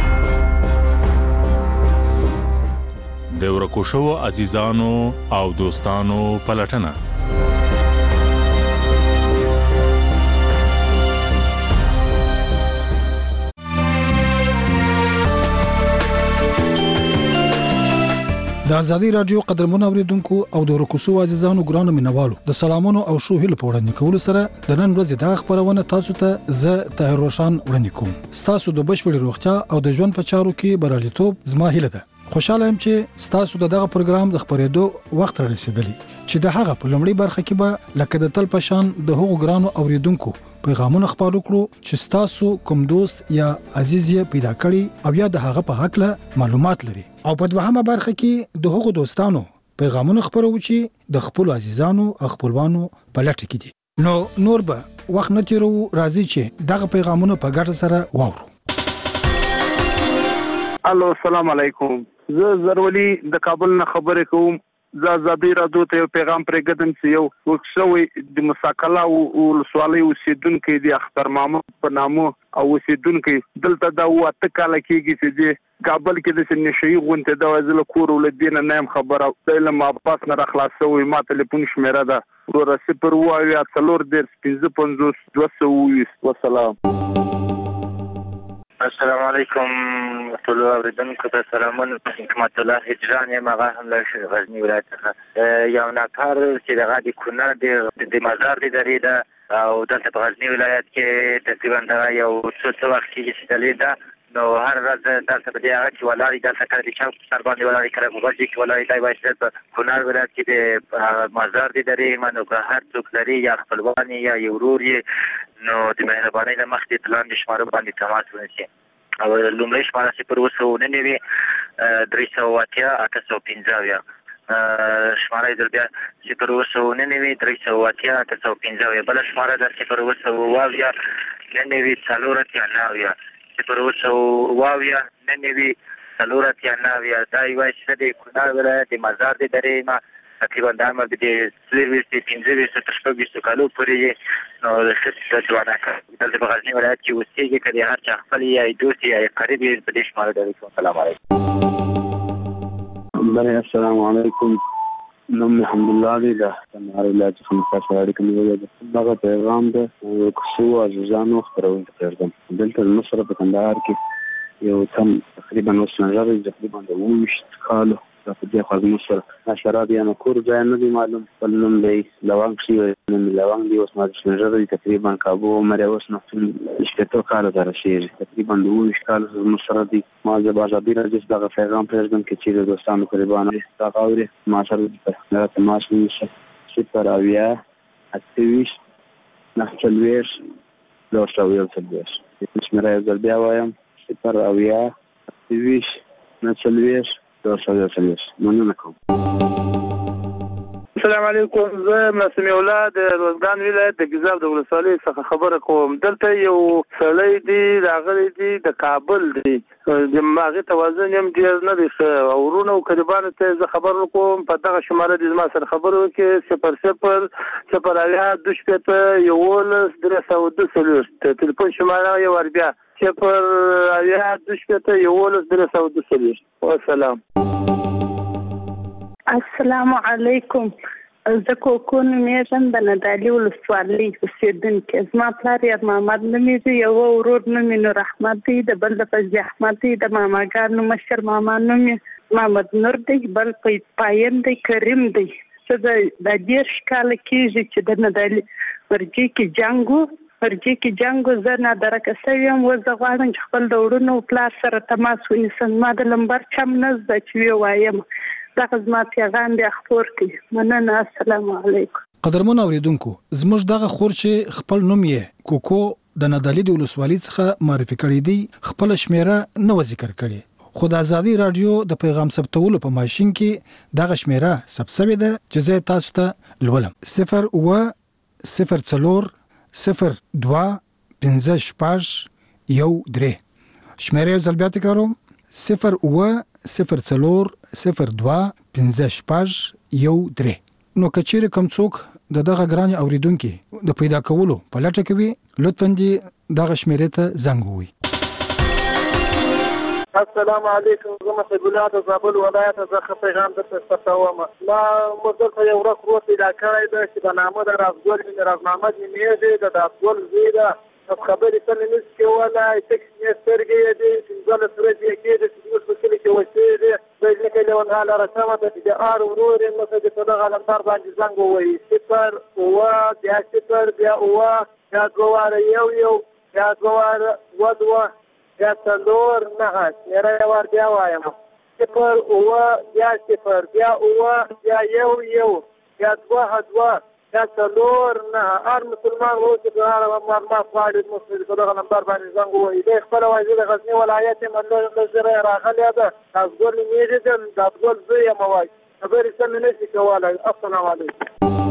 د ورکو شوو عزیزانو او دوستانو پلټنه. د ازادي راډیو قدرمن اوریدونکو او د ورکوسو عزیزانو ګرانو مینوالو، د سلامونو او شو هیله په وړاندې کولو سره د نن ورځې د خبرونه تاسو ته زه طاهر روشن وړاندې کوم. تاسو د بشپړ روغتیا او د ژوند په چارو کې بریالیتوب زما هیله ده. خوشاله یم چې تاسو دغه پروګرام د خبرېدو وخت را رسیدلی چې د هغه په لومړی برخه کې به لکه د تل پشان د هغو ګرانو اوریدونکو پیغامونه خپاره کړو چې تاسو کوم دوست یا عزیز یې پیدا کړی او یا د هغه په حق له معلومات لري، او په دوهمه برخه کې د هغو دوستانو پیغامونه خپرو چې د خپل عزیزانو او خپلوانو په لټه کې دي. نو نور به وخت نه تیرو، راځي چې دغه پیغامونه په ګډه سره واورو. الو، السلام علیکم. زه زرولي د کابل نه خبرې کوم. زه آزادي راډیو ته یو پیغام پرېږدم چې یو وکشوي د مساکلا ولسوالۍ اوسېدونکی د اختر محمد په نامه او اوسېدونکی دلته دا 8 کاله کېږي چې د کابل کې د نشئی غونډې د وزل کور ولدین نه هم خبره د لم عباس نه خلاصوي ما ټلیفون شمیره ده ورو 0 والسلام. السلام علیکم ټول اوریدونکو ته سلامونه. حکمت الله هجران یم هغه هم له غزنی ولایت څخه یو نفر چې دغه د کونړ د مزار د درې ده او دلته په غزنی ولایت کې تقریبا دغه یو څه وخت کې چې دلې ده نو هر ورځ دلته په دې هغه چې ولاړې دلته کله د چوک سر باندې ولاړې کله په غوږ کې ولاړې دی وایي په کونړ ولایت کې د مزار د درې منو که هر څوک لري یا خپلوان یا یو ورور یې نو د مهربانۍ له مخې د لاندې شمارو باندې تماس ونیسي او لومړی شماره 0 380 815 شماره یې بیا 0 380 بله شماره ده 0 دا یوه چې د کونړ ولایت د مزار د درې ما تقریبا د عمر د 15 کالو پورې نو د ښځې ځوانه دلته په غزني ولایت کې اوسېږي که د هر چا خپل یا دوست یا قریب یې په دې شماره ډېر کوم. سلام علیکم. بله السلام علیکم. نوم الحمدلله دی د کندهار ولایت څخه تاسو اړیکه نیولې ده. دغه پیغام د کوڅو عزیزانو خپرونې ته پرېږدم. دلته زموږ سره په کندهار کې یو تن تقریبا اوس نظر تقریبا د 20 کالو دا په دې خوا زموږ سره شراب یا کور ځای نه دی معلوم خپل نوم دی لونګ شي نوم لونګ دی اوس ما د نظر تقریبا کابو عمر اوس نو شپږ کال ته رسیدي تقریبا 20 کال زموږ سره دی. ما د آزادي راډیو دغه پیغام پرېږدم کې چې د دوستانو قربانه دا غوړي ما سره د تماس نشه 0 شمېره یې بیا وایم 0 مننه کوم. السلام علیکم. زه مسلم الله د روزګان ولایت د ګیزاب د ولسوالۍ څخه خبره کوم. دلته یو سړی دی راغلی دی د کابل دی د هغې توازن هم ډېر نه دی ښه او ورونو او قریبانو ته زه خبر وکړم په دغه شماره دې زما سره خبرې وکړي 0 تلیفون شماره یې ور بیا 0 والسلام. السلام علیکم. زه کوکون میږم د ندالي ولسوالۍ اوسېدونکې. زما پلار یار محمد نومېږي یو ورور نوم یې نور احمد دی د بل د فضلي احمد دی د ماماګانو مشر ماما نوم یې محمد نور دی بل پایم دی کریم دی. څه د 10 کاله کېږي چې د ندالي ورجې کې جنګ زه نادرکه شوې یم. اوس زه غواړم چې خپل د وروڼو پلار سره تماس ونیسم. ما د لمبر چم نه زده چې ووایم دغه زما پیغام بیا خپور کړي. مننه. السلام علیکم. قدرمن اوریدونکو زموږ دغه خور چې خپل نوم یې کوکو د ندالي د ولسوالۍ څخه معرفي کړی دی خپل شمیره نو ذکر کړي خو د آزادي رادیو د پیغام ثبتولو په ماشين کې دغه شمیره ثبت شوې ده چې زه تاسو ته لولم 0 شمیره یو ځل بیا تکراروم 0 نو کچېره کوم څوک دغه ګران اوریدونکو د پیدا کولو په لټه کې وي لطفاً دغه شمیره ته زنګ ووهئ. السلام علیکم. زه مسعود الله د زابل ولایت څخه پیغام درته رسوم. ما مدته یو ورځ پیدا کړی ده چې د نامه د رازګل محمد نیمېږي د افضل زیده خبرې څنګه نس کې ولا تکس سترګې دې څنګه سره دې کې د څه څه کې وشي د ځکه له ونه راځم ته د ار ورور نو څه د دغه لمبر باندې زنګ وایي 0 بیا دواره یو بیا دواره ودوه بیا څلور نه میرا ور بیا وایم 0 بیا یو بیا دوه یا څلور نه ار مسلمان وو چې ما فاعل مسلمان په دغه نمبر باندې زنګ وایي د خپل وایي د غزنی ولایت مله زره راغلی ده تاسو ګورئ میږي د افضل زوی موای خبرې څنګه نشي کولای. السلام علیکم.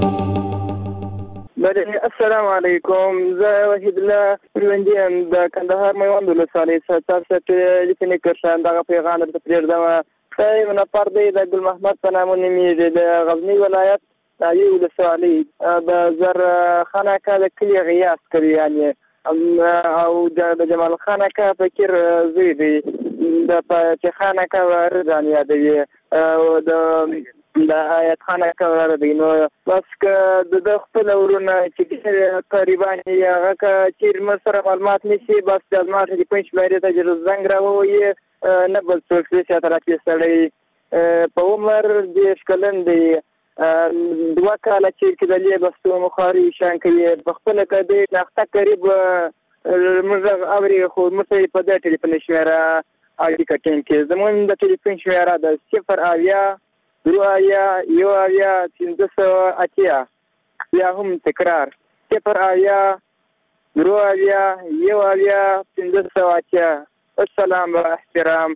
السلام علیکم. زه وحید الله پروندیم د کندهار میوند ولسوالۍ څخه تاسو ته لیکنې کړم دغه پیغام درته پرېږدم یو نفر دی د ګل محمد په نامه نومیږي د غزني ولایت تایي ولسوالۍ د زرخان اکا د کلي غیاث کوي یعنې او د جمال خان اکا فکر زوی دی د پاچا خان اکا ځان یادوي او د آیت خان اکا ورده نو بس که د خپل ورونه چې تقریبا هغه چې مسره معلومات نشي بس د معلومات د پنځ لري ته زنګ راوي نه بل څه چې ترافیک سړی په عمر د شکلن دی دوه کاله چې د لې بستو مخاري شان کوي په خپل کې نقطه قریب موږ اوري خو مې په دې ټلیفون شمیره اړیکه کټین کې زمون د ټلیفون شمیره د 0 اویا درویا یو اویا 380 یا هم تکرار 0 اویا درویا یو اویا 380 السلام و احترام.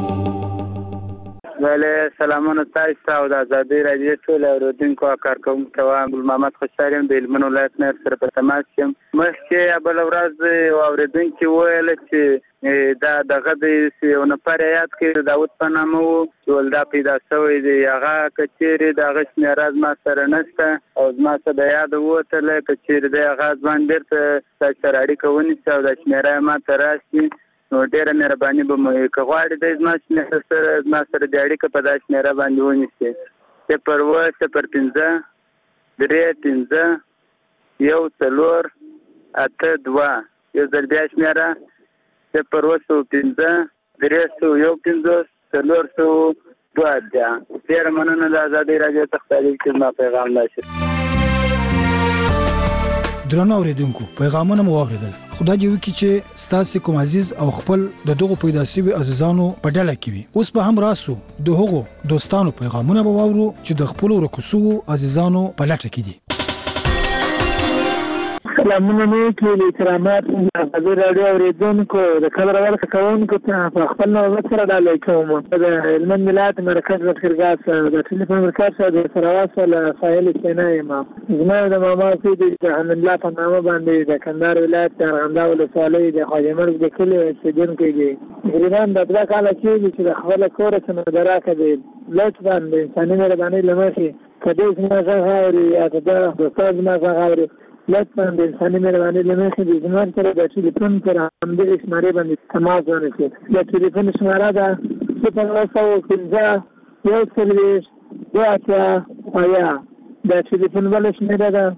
بله سلامونه تاسو او د ازادي رادیو ټول اوریدونکو کارکونکو ته ګل محمد خوشحالم د هلمند ولایت نه سره په تماس یم. مخکې بل ورځ اوریدونکو ویل چې دا دغه د یو نفر یاد کړي داود په نامه وو چې ولدا پیدا شوی دی هغه کچېرې دغه شمیراز ما سره نشته او ما سره د یاد وته کچېرې د هغه ځوان ډېر سره اړیکه ونیسي او د شمیرا ما ته راشي نو ډېره مهرباني به مو غواړي د زما سره د اړیکه په داسې مهره باندې ونیسي 0 0 5 3 5 1 4 8 2 یو ځل بیا شمیره 0 5 3 1 5 4 2 ډېره مننه د ازادي رادیو څخه چې زما پیغام راشي. درنو اوریدونکو پیغامونه مو واوریدل. خدای دې وکړي چې ستاسو کوم عزیز او خپل د دغه پیدا شوی عزیزانو په ډله کې وي. اوس به هم راسو د هغو دوستانو پیغامونه به واورو چې د خپل ورکوسو عزیزانو په لټه کې دي. سلامونه مې ټول کرامات د رادیو اوریدونکو د خبر ورکړه کوونکو ته خپل نو سره ډالۍ کوم. د هلمند ولایت مرکز وکړګاس د ټلیفون مرکز د سره له فایل سینای ما زما د ماما سید د حمد الله په نامه باندې د کندهار ولایت ارغنداو ولسوالۍ د خاجمرګ د کلی اوسیدونکو کې غریبان د دغه کال چې د خپل کور څخه دراکه دي لطفا د انساني مهرباني لمخې کدی څنګه غواړي یا د استاد ما غواړي لطفا د انساني مهرباني لمخې د زموږ سره د ټلیفون پر همدې شمارې باندې تماس ونیسي. د ټلیفون شماره ده 0 د ټلیفون بل شماره ده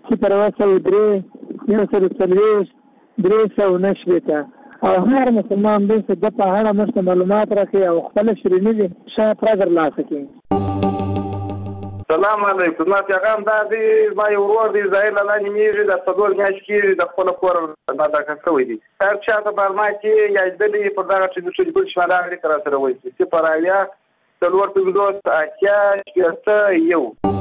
0 او هر مسلمان دې چې د په اړه مست معلومات راکړي او خپل شرینی دي شاید راګر لاسه کوي. سلام علیکم. ما پیغام دا دی ما یو ورور دی ظاهر لاله نیمه د صدور میاش کې د خپل کور دا کوي دي هر چا ته برما کې یا دې په دغه چې د ټول شماره لري تر سره وایي چې پرایا څلور پګدوس اچا شپته یو.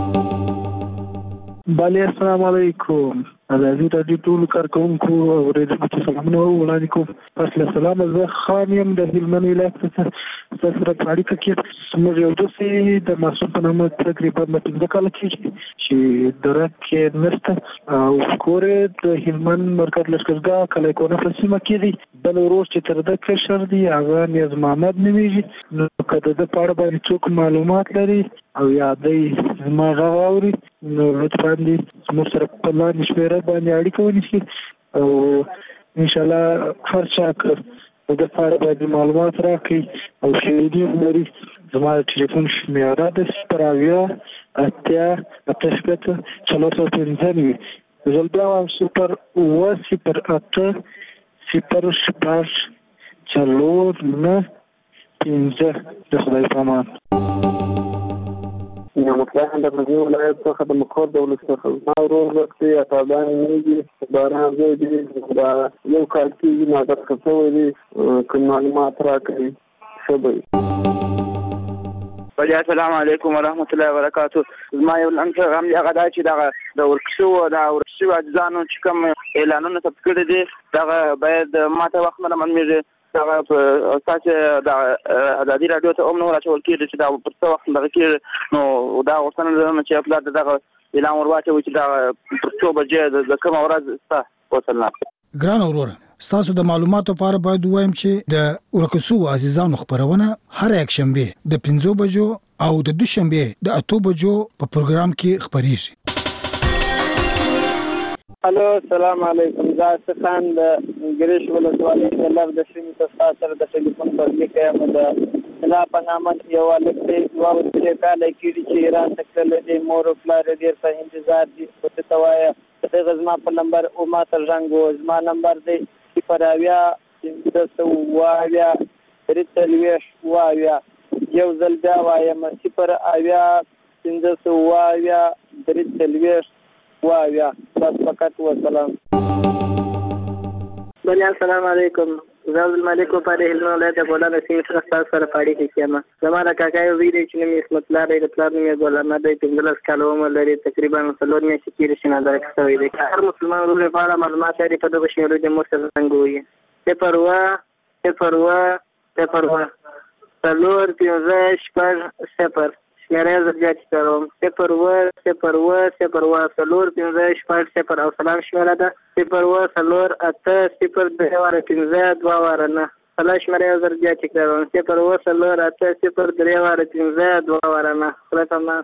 بله السلام علیکم. ازادي رادیو ټول کارکونکو اوریدونکو ته سلامونه وړاندې کوم. پس له سلام زه خان یم د هلمند ولایت څخه سره په اړیکه کې موږ یو دوسي د مسعود په نامه تقریبا 15 کال چې درک نشته او کورې د هلمند مرکز لشکرګاه کله کونه په سیمه کې دی. بل ورور چې تر د کشر دی هغه نیاز محمد نومیږي. نو کله د پاړه باندې څوک معلومات لري او یادې ما غواړي نو لطفا دې موږ سره په لاندې شمیره باندې اړیکه ونیسي او ان شاء الله هر چا د پاره باندې معلومات راکړي او شهیدي لري. زما ټلیفون شمیره د 0 8 8 4 زلبیا 0 8 0 4 5 د خدای په امان. یو مطلق د مزي ولایت څخه د مقر دولت څخه ما ورور وکړي اتابان نیږي باران دی دا یو کال کې ما تاسو ته ویلي کوم معلومات راکړي شوی. السلام علیکم ورحمت الله وبرکاتہ. زما یو لنډ غم دی هغه دا چې د ورکشو عزیزانو چې کوم اعلانونه ثبت کړي دي دا باید ماته وخت نه منځي هغه په تاسو د ازادي رادیو ته اومنو راټول کړي چې دا په څو وخت دغه کې نو دا ورته نه چې خپل دغه اعلان ورواچوي چې دا په څو بجې د کوم ورځ ستا وصلنا. ګران اورور ستاسو د معلوماتو لپاره باید وایم چې د ورکسو عزیزانو خبرونه هر یک شنبه د 5 بجو او د دوشنبه د 8 بجو په پروګرام کې خبريږي. الو السلام علیکم. زه خان د ګریش ولسوالۍ د لغ د سیمې څخه سره د ټلیفون پر لیکه یم د لا پنامت یو لکه یو څه کال کېږي چې ایران تکل د مور پلار ډیر په انتظار دي په توایا د غزما په نمبر او ما تر رنګو زما نمبر دی 0 د وایا ریټلویش وایا یو ځل بیا وایم 0 اویا 5 وایا ریټلویش وایا بس فقط والسلام. بله السلام علیکم. زه عبدالملک په هلمند ولایت د ګولان سیمې څخه ستاسو سره په اړیکه کې یم. زما د کاکا یو زوی دی چې نوم یې عصمت الله دی، د پلار نوم یې ګل احمد دی، 15 کاله عمر لري، تقریبا 4 میاشتې کېږي چې نادرک شوی دی. که هر مسلمان ورور په اړه معلومات لري په دغه شمیرو د مور سره څنګه ووایي 0 شمیره زر بیا چکروم 0 او سلام شمیره ده 0 اته 0 3 15 2 9 سلام شمیره زر بیا چکروم 0 اته 0 3 15 2 9 سلام.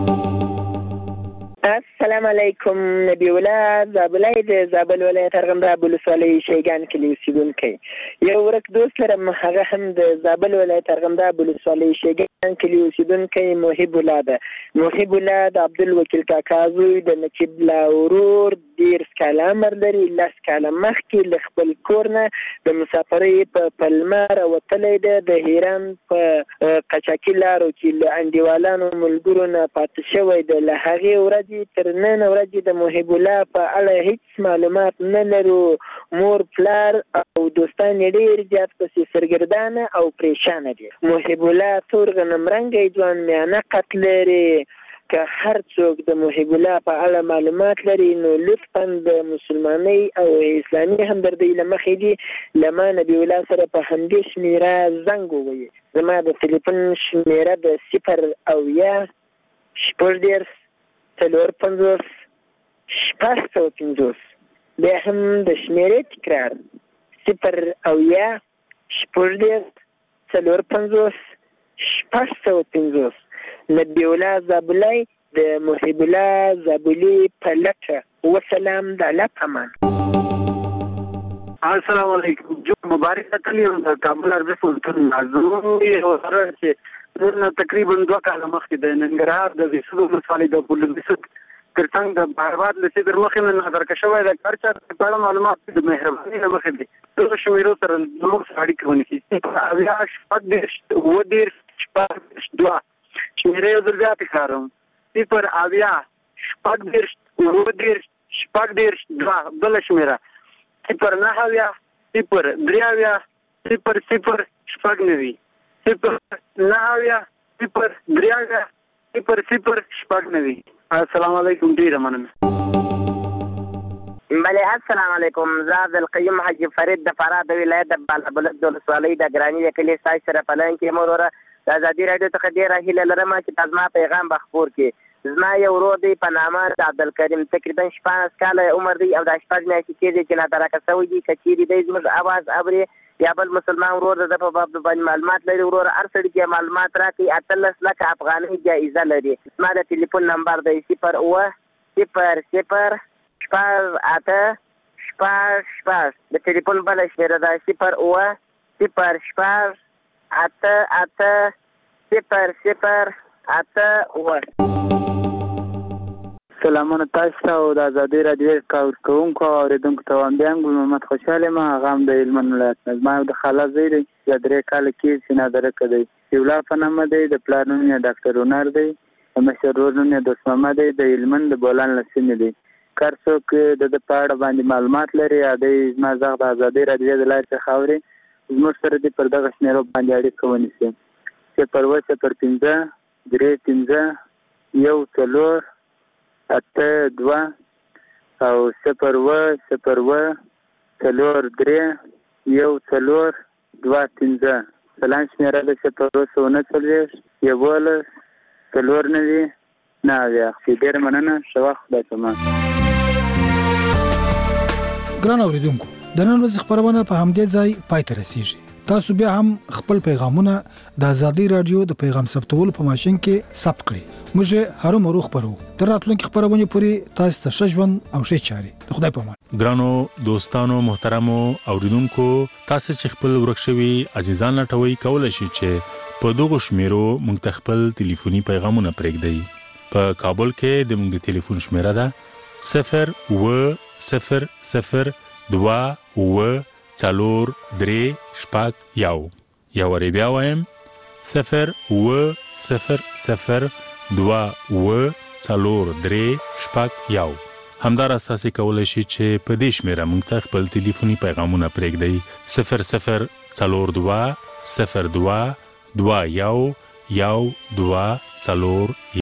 السلام علیکم. نبی الله زابلای د زابل ولایت ارغنداب ولسوالۍ شیګان کلی اوسیدونکی. یو ورک دوست لرم، هغه هم د زابل ولایت ارغنداب ولسوالۍ شیګان کلی اوسیدونکی محب الله ده. محب الله د عبدالوکیل کاکا زوی د نقیب الله ورور 10 کاله عمر لري. 10 کاله مخکې له خپل کور نه د مسافرۍ په پلمار وتلی ده. د هیران په قچاقي لارو کې له انډیوالانو ملګرو نه پاتې شوی ده. له هغې ورځې تر نن ورځې د محب الله په اړه هیڅ معلومات نه لرو. مور پلار او دوستان ډېر زیات پسې سرګردانه او پریشانه دي. محب الله تور غنم رنګی ځوان میانه قد لري. که هر څوک د محب الله په اړه معلومات لري نو لطفا د مسلمانۍ او اسلامي همدردۍ له مخې دي له ما نبي الله سره په همدې شمیره زنګ ووایي. زما د تلیفون شمیره د 0 اویا 0 4 5 بیا هم د شمیرې تکرار 0 اویا 0 4 5 نبی الله زابلای د محب الله زابلی په لټه وسلام د الله پامان. السلام علیکم. جو مبارک تکلیف د کابل ارزه فلتون نازو یو سره چې نن تقریبا 2 کاله مخکې د ننګرهار د وسلو مسالې د بولندسد ترڅنګ د بهرباد لسی در مخې نه نظر کښوي د کارچا په اړه معلومات د مهرباني نه مخې دي. دغه شمیرو سره نور اړیکه ونیسي. اویا شپږ و ډیر شپږ 2 شمیره یو ځل بیا تکراروم 0 اویا شپږ و ډیر شپږ 2 بل شمیره 0 9 اویا 0 3 اویا 0 شپږ 9 0 9 اویا 0 3 اویا 0 شپږ 9. السلام علیکم. ډیره مننه. بله السلام علیکم. زه عبدالقیوم حاجي فرید د فراه د ولایت د بالابلد د ولسوالۍ د ګراني د کلي ستاسو سره په لاین کې یم. وروره د ازادي راډیو څخه ډېره هیله لرم چې تا زما پیغام به خپور کړي. زما یو ورور دی په نامه د عبدالکریم، تقریبا 14 کاله عمر دی او دا 14 میاشتې کېږي چې نادرکه شوی دی. که چیرې دی زموږ اواز اوري یا بل مسلمان ورور د په باب باندې معلومات لري، ورور هر سړي کې معلومات راکړي. 18 لکه افغانۍ جایزه لري. زما د ټلیفون نمبر دی 0 اوه 0 0 شپږ 8 شپږ. د ټلیفون بله شمېره ده 0 اوه 0 شپږ 8 8 0 8 اوه. سلامونه تاسو ته او د ازادي راډیو کارکونکو او اوریدونکو ته وایم. بیا هم ګل محمد خوشحاله یم. هغه هم د هلمند ولایت نه. زما د خاله زوی دی چې 3 کاله کېږي چې نادرکه دی. یولا په نامه دی. د پلار نوم یې ډاکټر هنر دی. د مشر ورور نوم یې دوست محمد دی. د هلمند د بولان له سیمې دی. که هر څوک د په اړه باندې معلومات لري یا دی زما غږ د ازادي راډیو د لارې څخه اوري زموږ سره دې پر دغه شمیرو باندې اړیکه ونیسي. 0 0 5 3 5 1 4 8 2 او 0 0 4 3 1 4 2 5. سلام شمیره د 0 19 11 4 9 9. ډېر مننه. ښه وخت خدای پامان. ګران اوریدونکو د نن ورځې خبرونه په همدې ځای پای ته رسیږي. تاسو بیا هم خپل پیغامونه د ازادي رادیو د پیغام ثبتولو په ماشين کې ثبت کړئ. موږ هرو مرو خبرو. تر راتلونکي خبرونه پورې تاسو ته ښه ژوند او ښه چاري. د خدای په امان. ګرانو دوستانو محترمو اوریدونکو، تاسو چې خپل ورکشوي عزیزان لټوي کولای شئ چې په دغه شمیرو موږ ته خپل ټلیفوني پیغامونه پرېږدئ. په کابل کې د موږ د ټلیفون شمیره ده 0-0-0-2-4-3-1. یا وری بیا وایم 0-0-0-2-4-3-1. همدارس تاسو کولای شئ چې په دې شمیره موږ ته خپل ټلیفوني پیغامونه پرېږدئ 0-0-02-02-21-1-2-4